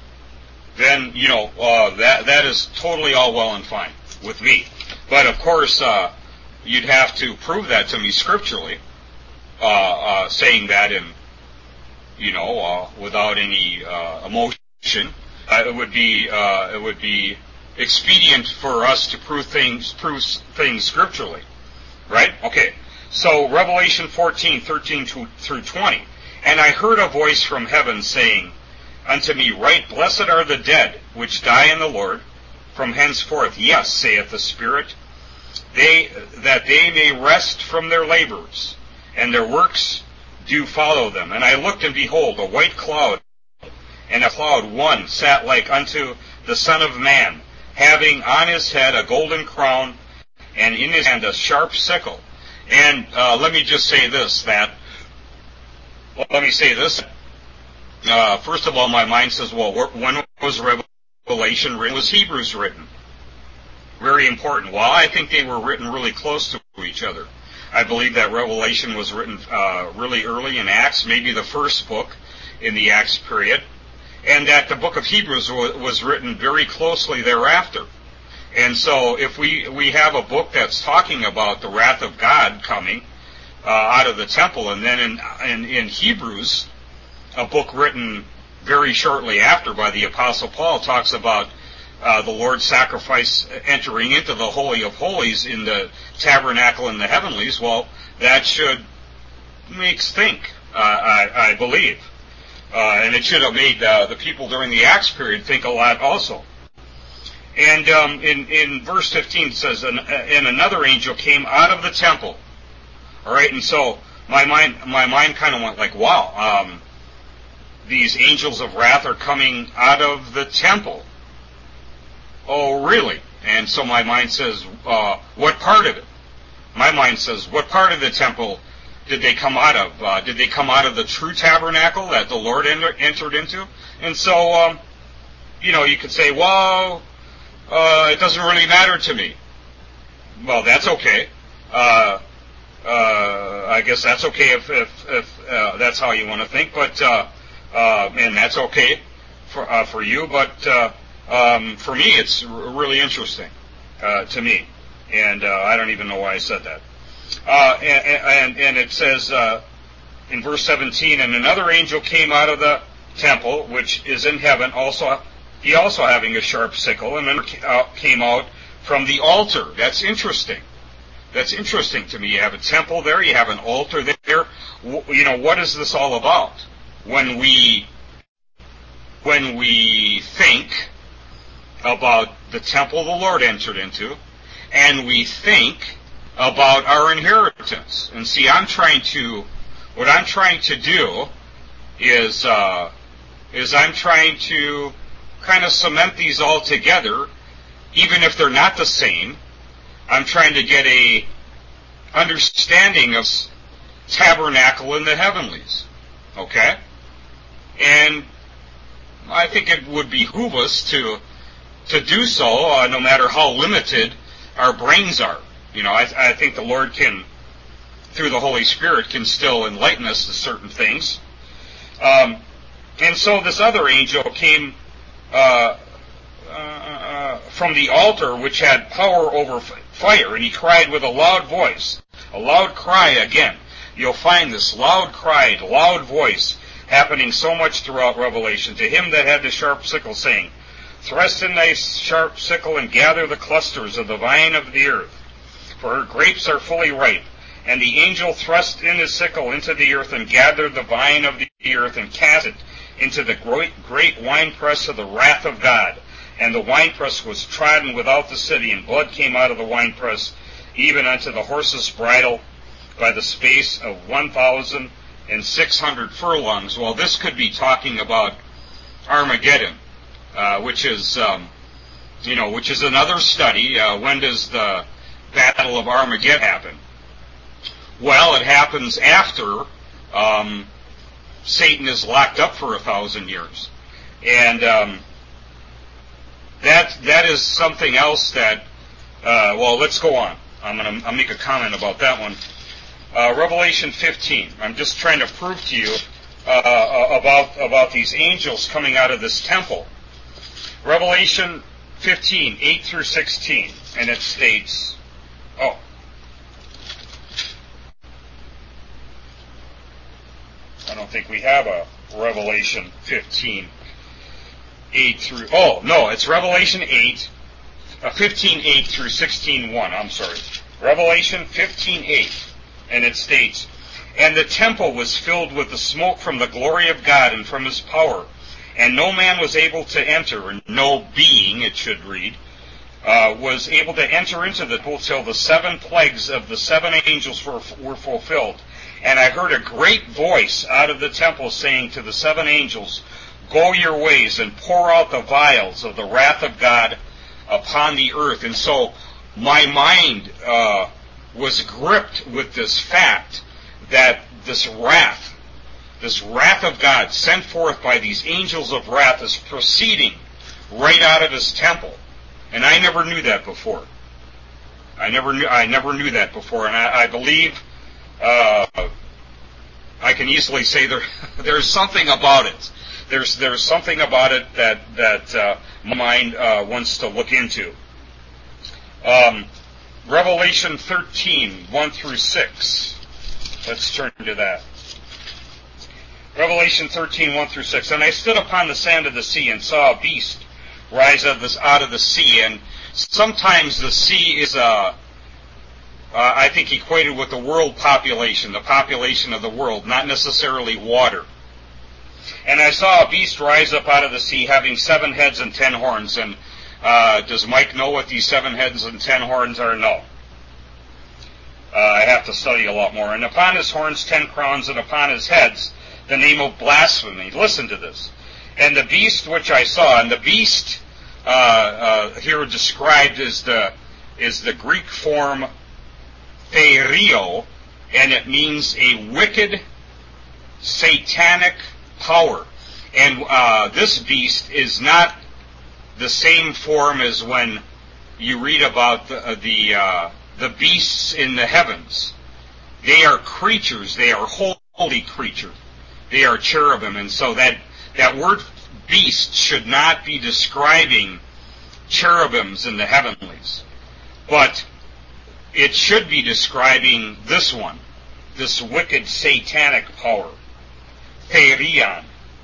then you know uh, that that is totally all well and fine with me. But of course, uh, you'd have to prove that to me scripturally, uh, uh, saying that in, you know, uh, without any uh, emotion. Uh, it would be uh, it would be expedient for us to prove things prove things scripturally, right? Okay. So Revelation fourteen, thirteen through twenty, and I heard a voice from heaven saying unto me, Write, blessed are the dead which die in the Lord from henceforth. Yes, saith the Spirit, they that they may rest from their labors, and their works do follow them. And I looked, and behold, a white cloud, and a cloud one sat like unto the Son of Man, having on his head a golden crown, and in his hand a sharp sickle. And uh, let me just say this, that, well, let me say this, uh, first of all, my mind says, well, when was Revelation written? Was Hebrews written? Very important. Well, I think they were written really close to each other. I believe that Revelation was written uh, really early in Acts, maybe the first book in the Acts period, and that the book of Hebrews was, was written very closely thereafter. And so if we, we have a book that's talking about the wrath of God coming uh, out of the temple, and then in, in, in Hebrews, a book written very shortly after by the Apostle Paul talks about uh, the Lord's sacrifice entering into the Holy of Holies in the tabernacle in the heavenlies, well, that should make us think, uh, I, I believe. Uh, and it should have made uh, the people during the Acts period think a lot also. And um, in, in verse fifteen it says, and, and another angel came out of the temple. All right, and so my mind my mind kind of went like, wow, um, these angels of wrath are coming out of the temple. Oh, really? And so my mind says, uh, what part of it? My mind says, what part of the temple did they come out of? Uh, did they come out of the true tabernacle that the Lord enter, entered into? And so, um, you know, you could say, well, uh, it doesn't really matter to me. Well, that's okay. Uh, uh, I guess that's okay if, if, if uh, that's how you want to think, but, uh, uh, and that's okay for, uh, for you, but, uh, um, for me, it's r- really interesting, uh, to me. And, uh, I don't even know why I said that. Uh, and, and, and it says, uh, in verse seventeen, and another angel came out of the temple, which is in heaven, also, he also having a sharp sickle, and then came out from the altar. That's interesting. That's interesting to me. You have a temple there, you have an altar there. You know, what is this all about? When we, when we think about the temple the Lord entered into, and we think about our inheritance. And see, I'm trying to, what I'm trying to do is, uh, is I'm trying to kind of cement these all together, even if they're not the same. I'm trying to get a understanding of tabernacle in the heavenlies. Okay? And I think it would behoove us to to do so, uh, no matter how limited our brains are. You know, I, I think the Lord can, through the Holy Spirit, can still enlighten us to certain things. Um, and so this other angel came uh, uh, from the altar, which had power over fire, and he cried with a loud voice, a loud cry again. You'll find this loud cry, loud voice happening so much throughout Revelation. To him that had the sharp sickle, saying, thrust in thy sharp sickle and gather the clusters of the vine of the earth, for her grapes are fully ripe. And the angel thrust in his sickle into the earth and gathered the vine of the earth and cast it into the great, great winepress of the wrath of God. And the winepress was trodden without the city, and blood came out of the winepress, even unto the horse's bridle, by the space of one thousand and six hundred furlongs. Well, this could be talking about Armageddon, uh, which is, um, you know, which is another study. Uh, when does the Battle of Armageddon happen? Well, it happens after um, Satan is locked up for a thousand years, and um, that that is something else that. Uh, well, let's go on. I'm going to make a comment about that one. Uh, Revelation fifteen. I'm just trying to prove to you uh, about about these angels coming out of this temple. Revelation fifteen, eight through sixteen, and it states, oh, I don't think we have a Revelation fifteen, eight through, oh, no, it's Revelation eight, uh, fifteen, eight through sixteen, one, I'm sorry. Revelation fifteen, eight, and it states, and the temple was filled with the smoke from the glory of God and from his power, and no man was able to enter, and no being, it should read, uh, was able to enter into the temple till the seven plagues of the seven angels were, were fulfilled. And I heard a great voice out of the temple saying to the seven angels, go your ways and pour out the vials of the wrath of God upon the earth. And so my mind uh, was gripped with this fact that this wrath, this wrath of God sent forth by these angels of wrath is proceeding right out of his temple. And I never knew that before. I never knew, I never knew that before. And I, I believe uh, I can easily say there there's something about it. There's there's something about it that that uh, my mind uh, wants to look into. Um, Revelation thirteen, one through six. Let's turn to that. Revelation thirteen, one through six. And I stood upon the sand of the sea and saw a beast rise out of, this, out of the sea. And sometimes the sea is, uh, uh, I think, equated with the world population, the population of the world, not necessarily water. And I saw a beast rise up out of the sea, having seven heads and ten horns. And uh, does Mike know what these seven heads and ten horns are? No. Uh, I have to study a lot more. And upon his horns ten crowns, and upon his heads the name of blasphemy. Listen to this. And the beast which I saw, and the beast uh, uh, here described is the is the Greek form therio, and it means a wicked, satanic power. And uh, this beast is not the same form as when you read about the uh, the, uh, the beasts in the heavens. They are creatures. They are holy creatures. They are cherubim, and so that that word beast should not be describing cherubims in the heavenlies, but it should be describing this one, this wicked satanic power, Therion.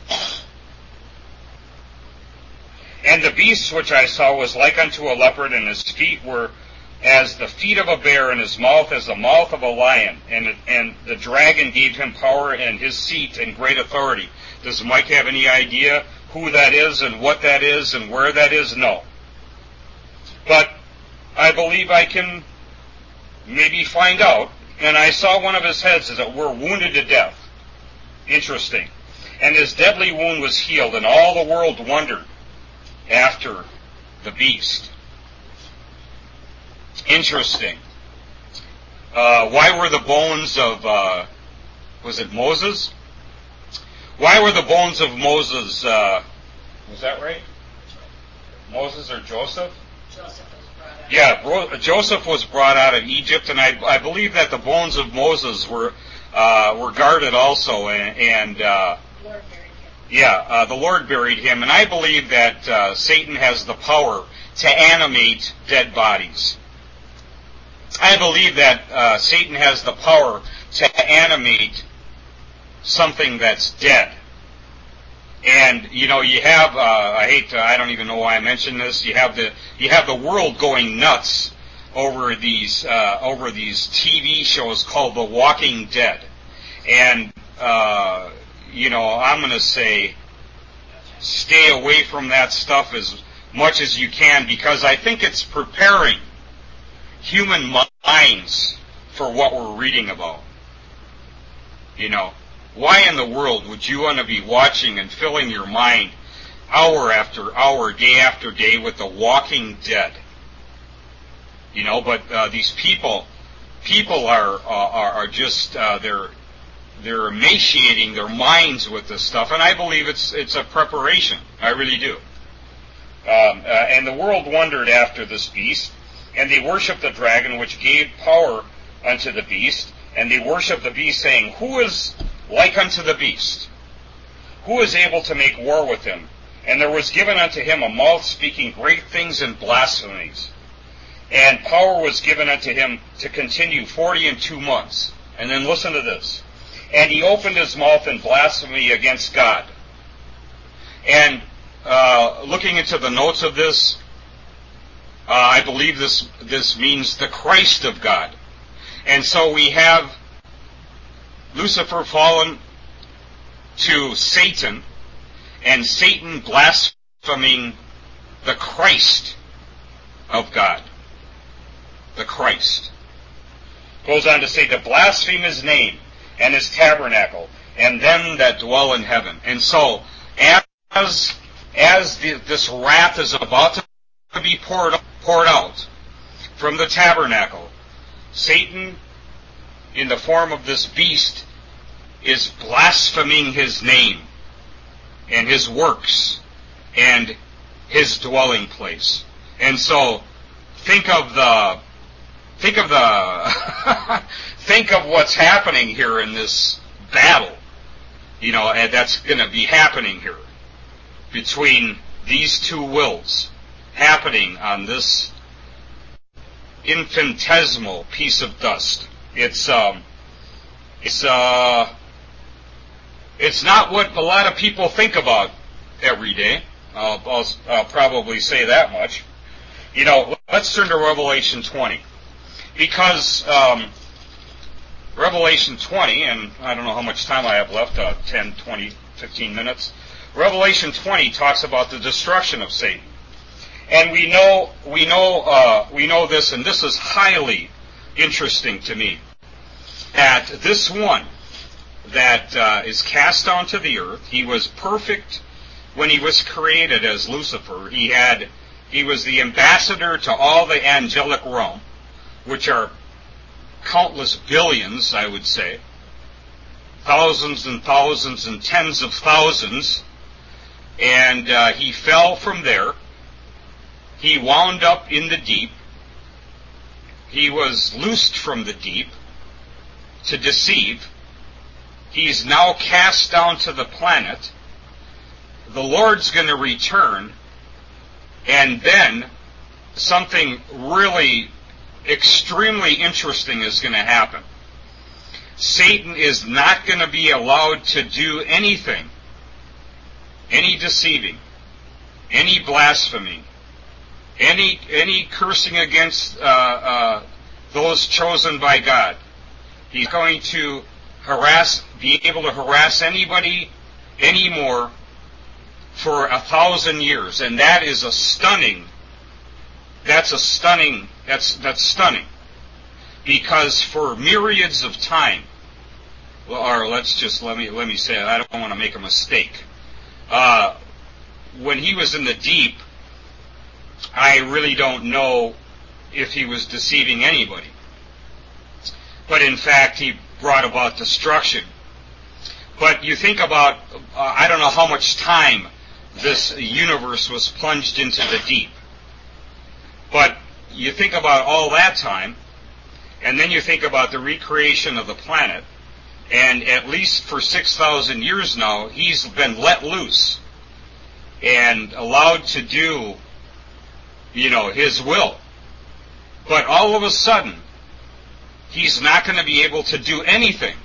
And the beast which I saw was like unto a leopard, and his feet were as the feet of a bear, and his mouth as the mouth of a lion. And it, and the dragon gave him power and his seat and great authority. Does Mike have any idea who that is and what that is and where that is? No. But I believe I can maybe find out. And I saw one of his heads as it were wounded to death. Interesting. And his deadly wound was healed, and all the world wondered after the beast. Interesting. Uh, why were the bones of, uh, was it Moses? Why were the bones of Moses, uh, was that right? Moses or Joseph? Joseph was brought out. Yeah, Bro- Joseph was brought out of Egypt, and I, I believe that the bones of Moses were uh, were guarded also, and, and uh, Lord buried him. yeah, uh, the Lord buried him, and I believe that uh, Satan has the power to animate dead bodies. I believe that uh, Satan has the power to animate something that's dead. And you know, you have uh, I hate to, I don't even know why I mentioned this. You have the you have the world going nuts over these uh, over these T V shows called The Walking Dead, and uh, you know, I'm going to say stay away from that stuff as much as you can, because I think it's preparing human minds for what we're reading about. You know, why in the world would you want to be watching and filling your mind hour after hour, day after day with The Walking Dead? You know, but uh, these people, people are uh, are, are just uh, they're they're emaciating their minds with this stuff, and I believe it's it's a preparation. I really do. Um, uh, and the world wondered after this beast, and they worshipped the dragon, which gave power unto the beast, and they worshipped the beast, saying, Who is like unto the beast? Who is able to make war with him? And there was given unto him a mouth speaking great things and blasphemies. And power was given unto him to continue forty and two months. And then listen to this. And he opened his mouth in blasphemy against God. And uh, looking into the notes of this, uh, I believe this this means the Christ of God. And so we have Lucifer fallen to Satan, and Satan blaspheming the Christ of God. The Christ. Goes on to say, to blaspheme his name and his tabernacle, and them that dwell in heaven. And so, as as the, this wrath is about to be poured poured out from the tabernacle, Satan, in the form of this beast, is blaspheming his name and his works and his dwelling place. And so, think of the think of the think of what's happening here in this battle. You know, and that's going to be happening here between these two wills, happening on this infinitesimal piece of dust. It's um, it's uh, it's not what a lot of people think about every day. I'll, I'll, I'll probably say that much. You know, let's turn to Revelation twenty, because um, Revelation twenty, and I don't know how much time I have left, uh, ten, twenty, fifteen minutes. Revelation twenty talks about the destruction of Satan. And we know, we know, uh, we know this, and this is highly interesting to me, that this one, that uh, is cast down to the earth. He was perfect when he was created as Lucifer. He had he was the ambassador to all the angelic realm, which are countless billions, I would say, thousands and thousands and tens of thousands, and uh, he fell from there. He wound up in the deep. He was loosed from the deep to deceive. He's now cast down to the planet. The Lord's going to return, and then something really extremely interesting is going to happen. Satan is not going to be allowed to do anything, any deceiving, any blasphemy, any any cursing against uh, uh, those chosen by God. He's going to harass, be able to harass anybody anymore for a thousand years, and that is a stunning. That's a stunning. That's that's stunning, because for myriads of time, or let's just let me let me say it, I don't want to make a mistake. Uh, when he was in the deep, I really don't know if he was deceiving anybody, but in fact he brought about destruction. But you think about, uh, I don't know how much time this universe was plunged into the deep. But you think about all that time, and then you think about the recreation of the planet, and at least for six thousand years now, he's been let loose and allowed to do, you know, his will. But all of a sudden, he's not going to be able to do anything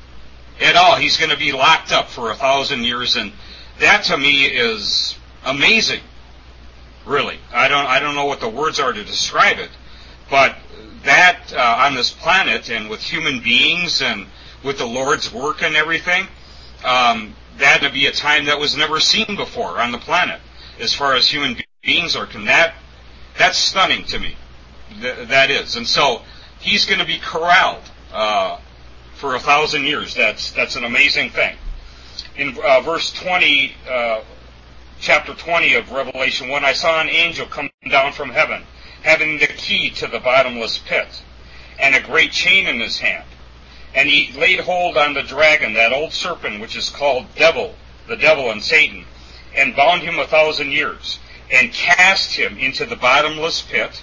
at all. He's going to be locked up for a thousand years, and that to me is amazing. Really, I don't I don't know what the words are to describe it, but that uh, on this planet and with human beings and with the Lord's work and everything, um, that would be a time that was never seen before on the planet, as far as human beings are concerned. That that's stunning to me. Th- that is, and so he's going to be corralled uh, for a thousand years. That's that's an amazing thing. In uh, verse twenty. Uh, Chapter twenty of Revelation one, I saw an angel come down from heaven, having the key to the bottomless pit, and a great chain in his hand. And he laid hold on the dragon, that old serpent, which is called Devil, the devil and Satan, and bound him a thousand years, and cast him into the bottomless pit,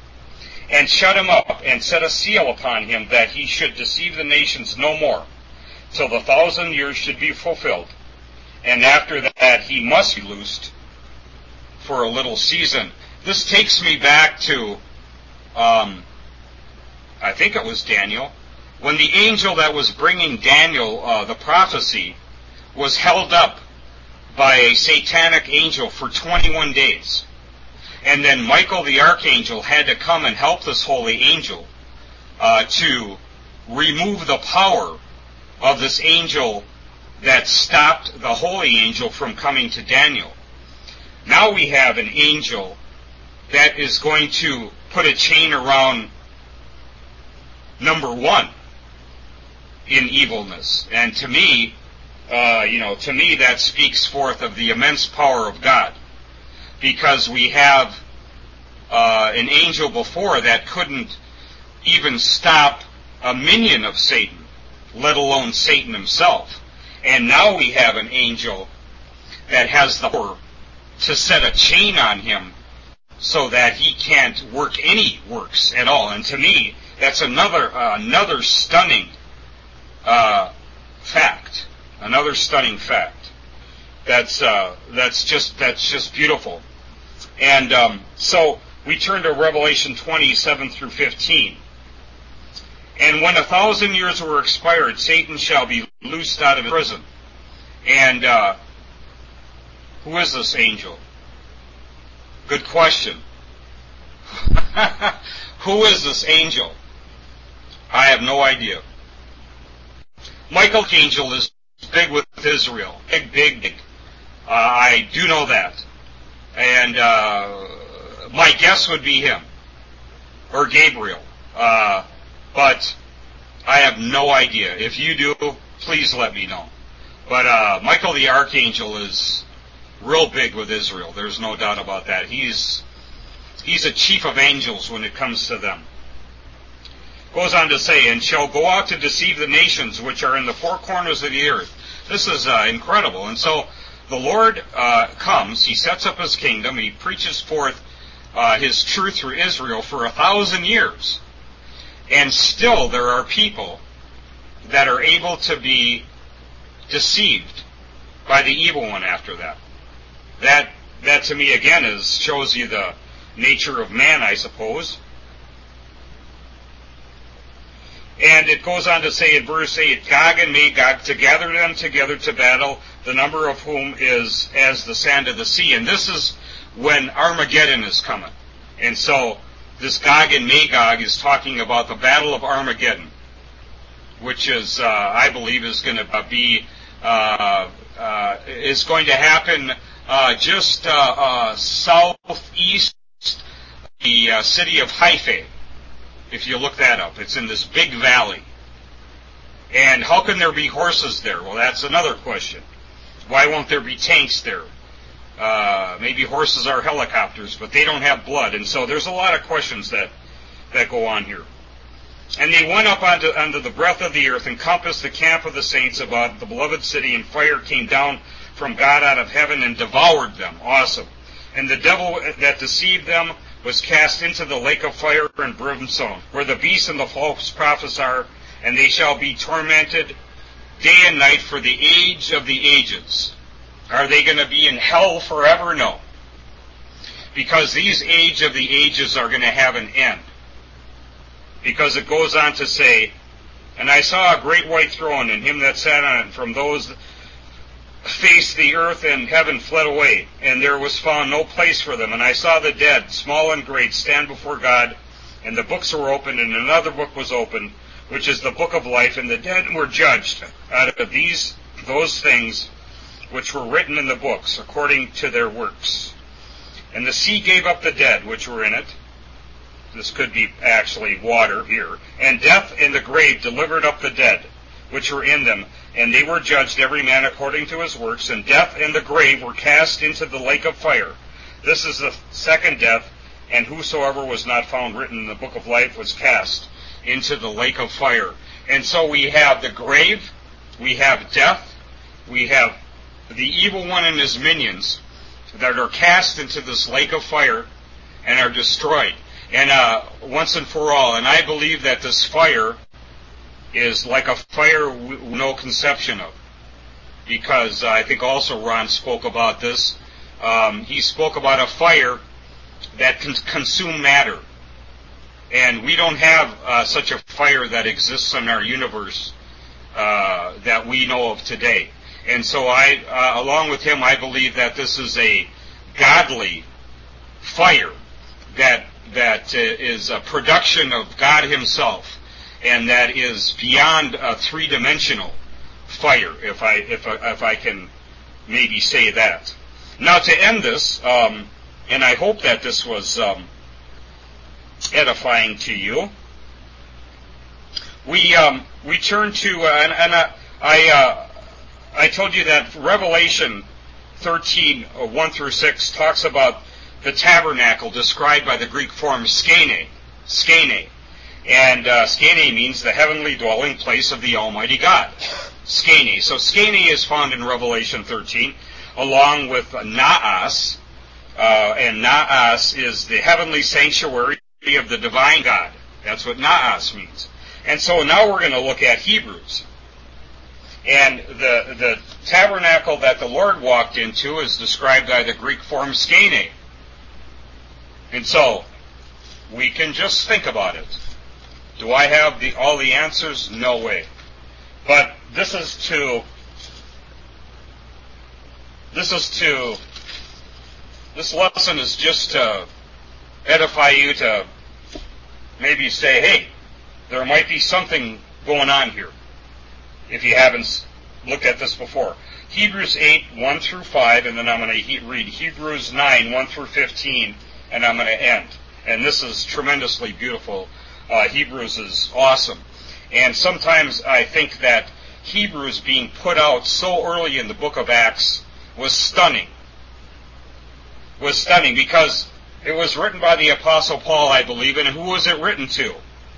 and shut him up, and set a seal upon him, that he should deceive the nations no more, till the thousand years should be fulfilled. And after that, he must be loosed for a little season. This takes me back to, um, I think it was Daniel, when the angel that was bringing Daniel uh, the prophecy was held up by a satanic angel for twenty-one days. And then Michael the archangel had to come and help this holy angel uh, to remove the power of this angel that stopped the holy angel from coming to Daniel. Now we have an angel that is going to put a chain around number one in evilness. And to me, uh, you know, to me that speaks forth of the immense power of God. Because we have uh, an angel before that couldn't even stop a minion of Satan, let alone Satan himself. And now we have an angel that has the power to set a chain on him so that he can't work any works at all. And to me, that's another uh, another stunning uh, fact. Another stunning fact. That's uh, that's just that's just beautiful. And um, so we turn to Revelation twenty-seven through fifteen. And when a thousand years were expired, Satan shall be loosed out of prison. And uh, who is this angel? Good question. Who is this angel? I have no idea. Michael Angel is big with Israel. Big, big, big. Uh, I do know that. And uh, my guess would be him. Or Gabriel. Uh, but I have no idea. If you do, please let me know. But uh, Michael the Archangel is real big with Israel. There's no doubt about that. He's he's a chief of angels when it comes to them. Goes on to say, and shall go out to deceive the nations which are in the four corners of the earth. This is uh, incredible. And so the Lord uh, comes, he sets up his kingdom, he preaches forth uh, his truth through Israel for a thousand years. And still there are people that are able to be deceived by the evil one after that. That, that to me again is shows you the nature of man, I suppose. And it goes on to say in verse eight, Gog and Magog, to gather them together to battle, the number of whom is as the sand of the sea. And this is when Armageddon is coming. And so this Gog and Magog is talking about the battle of Armageddon, which is, uh, I believe, is going to be uh, uh, is going to happen uh, just uh, uh, southeast the uh, city of Haifa. If you look that up, it's in this big valley. And how can there be horses there? Well, that's another question. Why won't there be tanks there? Uh, maybe horses are helicopters, but they don't have blood. And so there's a lot of questions that, that go on here. And they went up onto, onto the breadth of the earth, and compassed the camp of the saints about the beloved city, and fire came down from God out of heaven and devoured them. Awesome. And the devil that deceived them was cast into the lake of fire and brimstone, where the beast and the false prophets are, and they shall be tormented day and night for the age of the ages. Are they going to be in hell forever? No. Because these age of the ages are going to have an end. Because it goes on to say, and I saw a great white throne, and him that sat on it, from those faced the earth, and heaven fled away, and there was found no place for them. And I saw the dead, small and great, stand before God, and the books were opened, and another book was opened, which is the book of life, and the dead were judged out of these those things which were written in the books, according to their works. And the sea gave up the dead which were in it. This could be actually water here. And death and the grave delivered up the dead which were in them, and they were judged every man according to his works, and death and the grave were cast into the lake of fire. This is the second death, and whosoever was not found written in the book of life was cast into the lake of fire. And so we have the grave, we have death, we have the evil one and his minions that are cast into this lake of fire and are destroyed. And uh, once and for all, and I believe that this fire is like a fire with no conception of. Because uh, I think also Ron spoke about this. Um, he spoke about a fire that can consume matter. And we don't have uh, such a fire that exists in our universe uh, that we know of today. And so I, uh, along with him, I believe that this is a godly fire that that uh, is a production of God himself, and that is beyond a three-dimensional fire, if I if I, if I can maybe say that. Now, to end this, um, and I hope that this was um, edifying to you, we um, we turn to uh, and, and I I, uh, I told you that Revelation thirteen uh, one through six talks about the tabernacle described by the Greek form skene, skene. And uh, skene means the heavenly dwelling place of the Almighty God. Skene. So skene is found in Revelation thirteen, along with naas. Uh, and naas is the heavenly sanctuary of the divine God. That's what naas means. And so now we're going to look at Hebrews. And the, the tabernacle that the Lord walked into is described by the Greek form skene. And so, we can just think about it. Do I have the, all the answers? No way. But this is to, this is to, this lesson is just to edify you, to maybe say, hey, there might be something going on here, if you haven't looked at this before. Hebrews eight, one through five, and then I'm going to read Hebrews nine, one through fifteen, and I'm going to end. And this is tremendously beautiful. Uh, Hebrews is awesome. And sometimes I think that Hebrews being put out so early in the book of Acts was stunning. Was stunning because it was written by the Apostle Paul, I believe, and who was it written to?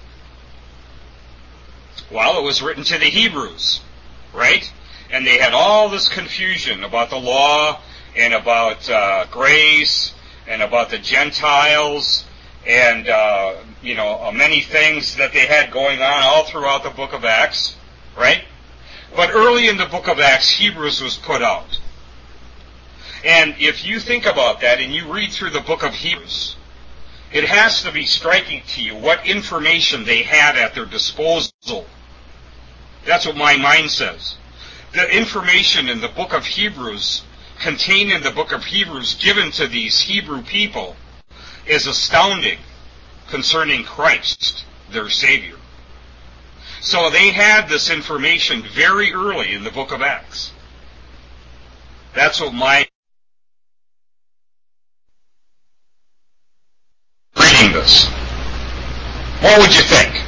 Well, it was written to the Hebrews, right? And they had all this confusion about the law and about uh, grace and about the Gentiles and, uh, you know, uh, many things that they had going on all throughout the book of Acts, right? But early in the book of Acts, Hebrews was put out. And if you think about that and you read through the book of Hebrews, it has to be striking to you what information they had at their disposal. That's what my mind says. The information in the book of Hebrews, contained in the book of Hebrews, given to these Hebrew people, is astounding concerning Christ, their Savior. So they had this information very early in the book of Acts. That's what my reading this. What would you think?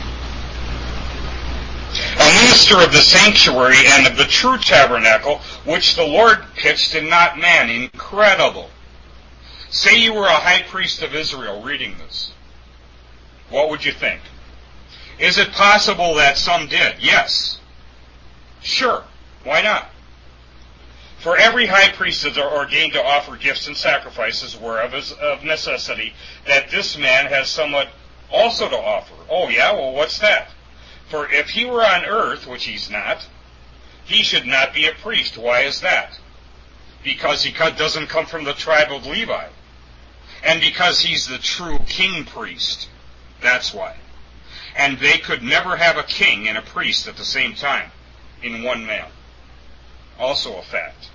A minister of the sanctuary and of the true tabernacle, which the Lord pitched and not man. Incredible. Say you were a high priest of Israel reading this. What would you think? Is it possible that some did? Yes. Sure. Why not? For every high priest is ordained to offer gifts and sacrifices whereof is of necessity, that this man has somewhat also to offer. Oh yeah, well what's that? For if he were on earth, which he's not, he should not be a priest. Why is that? Because he doesn't come from the tribe of Levi. And because he's the true king priest. That's why. And they could never have a king and a priest at the same time in one man. Also a fact.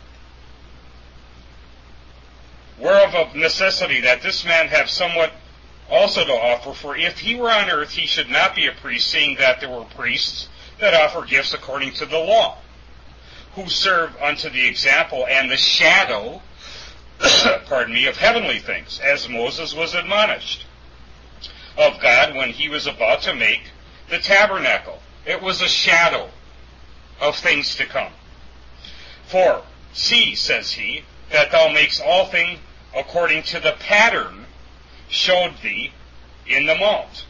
Whereof of necessity that this man have somewhat also to offer, for if he were on earth he should not be a priest, seeing that there were priests that offer gifts according to the law, who serve unto the example and the shadow, pardon me, of heavenly things, as Moses was admonished of God when he was about to make the tabernacle. It was a shadow of things to come. For, see, says he, that thou makes all things according to the pattern showed thee in the mount.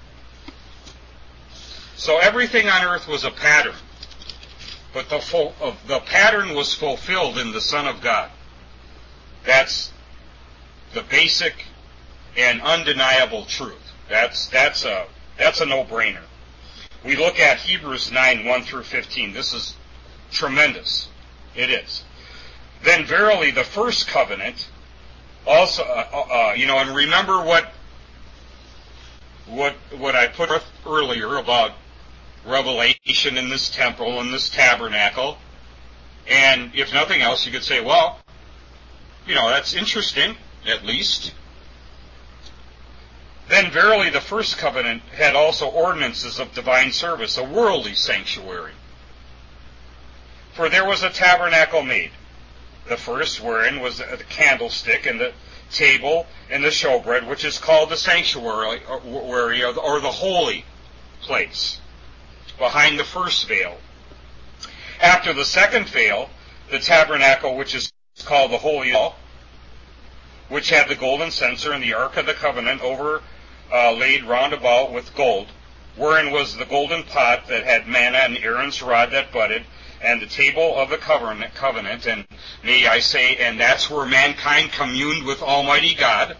So everything on earth was a pattern, but the full, of the pattern was fulfilled in the Son of God. That's the basic and undeniable truth. That's that's a that's a no-brainer. We look at Hebrews nine, one through fifteen. This is tremendous. It is. Then verily the first covenant also, uh, uh, you know, and remember what what what I put earlier about revelation in this temple, in this tabernacle. And if nothing else, you could say, well, you know, that's interesting, at least. Then verily the first covenant had also ordinances of divine service, a worldly sanctuary. For there was a tabernacle made, the first wherein was the candlestick and the table and the showbread, which is called the sanctuary or the holy place, behind the first veil. After the second veil, the tabernacle which is called the holy, which had the golden censer and the ark of the covenant over uh, laid round about with gold, wherein was the golden pot that had manna and Aaron's rod that budded, and the table of the covenant, covenant, and may I say, and that's where mankind communed with Almighty God.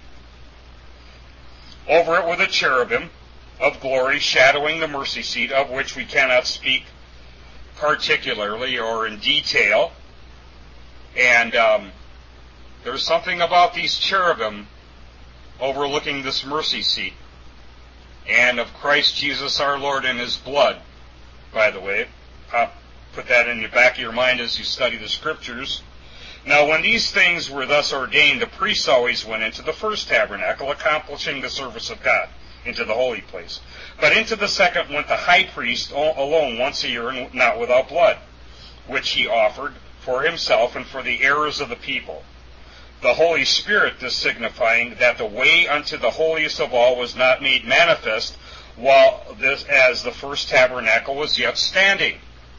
Over it were the cherubim of glory shadowing the mercy seat, of which we cannot speak particularly or in detail. And um, there's something about these cherubim overlooking this mercy seat, and of Christ Jesus our Lord and His blood, by the way. Pop, put that in the back of your mind as you study the Scriptures. Now when these things were thus ordained, the priests always went into the first tabernacle, accomplishing the service of God, into the holy place. But into the second went the high priest alone once a year, and not without blood, which he offered for himself and for the errors of the people. The Holy Spirit, this signifying that the way unto the holiest of all was not made manifest, while this, as the first tabernacle was yet standing.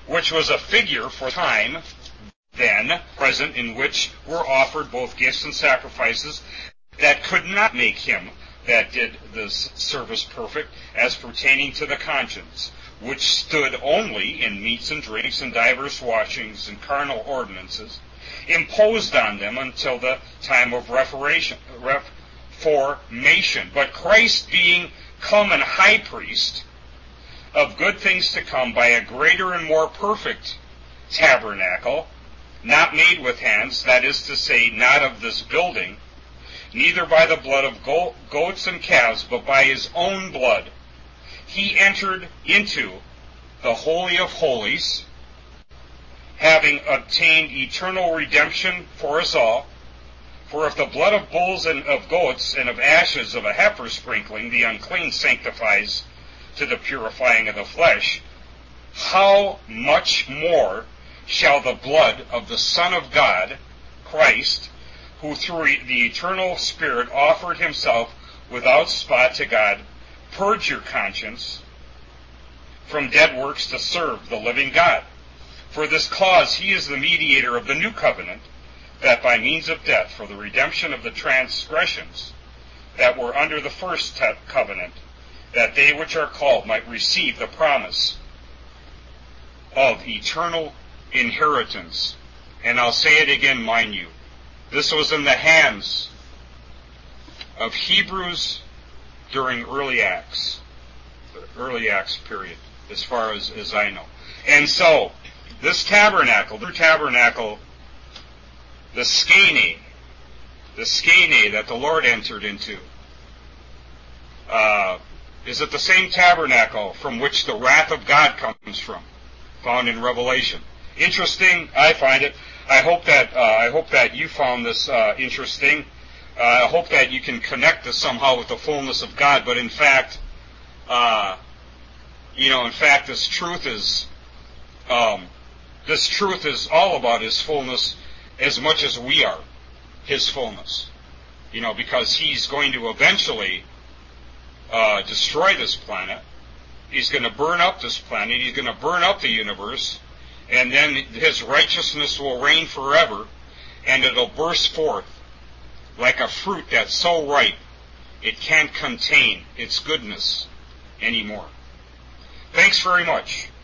which was a figure for time then present in which were offered both gifts and sacrifices that could not make him that did this service perfect as pertaining to the conscience, which stood only in meats and drinks and divers washings and carnal ordinances, imposed on them until the time of reformation. reformation. But Christ being come an high priest of good things to come by a greater and more perfect tabernacle, not made with hands, that is to say, not of this building, neither by the blood of go- goats and calves, but by his own blood, he entered into the Holy of Holies, having obtained eternal redemption for us all. For if the blood of bulls and of goats and of ashes of a heifer sprinkling the unclean sanctifies to the purifying of the flesh, how much more shall the blood of the Son of God, Christ, who through the eternal Spirit offered himself without spot to God, purge your conscience from dead works to serve the living God. For this cause he is the mediator of the new covenant, that by means of death, for the redemption of the transgressions that were under the first te- covenant, that they which are called might receive the promise of eternal inheritance. And I'll say it again, mind you, this was in the hands of Hebrews during early Acts, the early Acts period, as far as, as I know. And so, this tabernacle, the tabernacle, the skene, the skene that the Lord entered into, uh, is it the same tabernacle from which the wrath of God comes from, found in Revelation. Interesting, I find it. I hope that uh, I hope that you found this uh, interesting. Uh, I hope that you can connect this somehow with the fullness of God. But in fact, uh, you know, in fact, this truth is um, this truth is all about His fullness as much as we are His fullness. You know, because He's going to eventually uh, destroy this planet. He's going to burn up this planet. He's going to burn up the universe. And then His righteousness will reign forever, and it'll burst forth like a fruit that's so ripe it can't contain its goodness anymore. Thanks very much.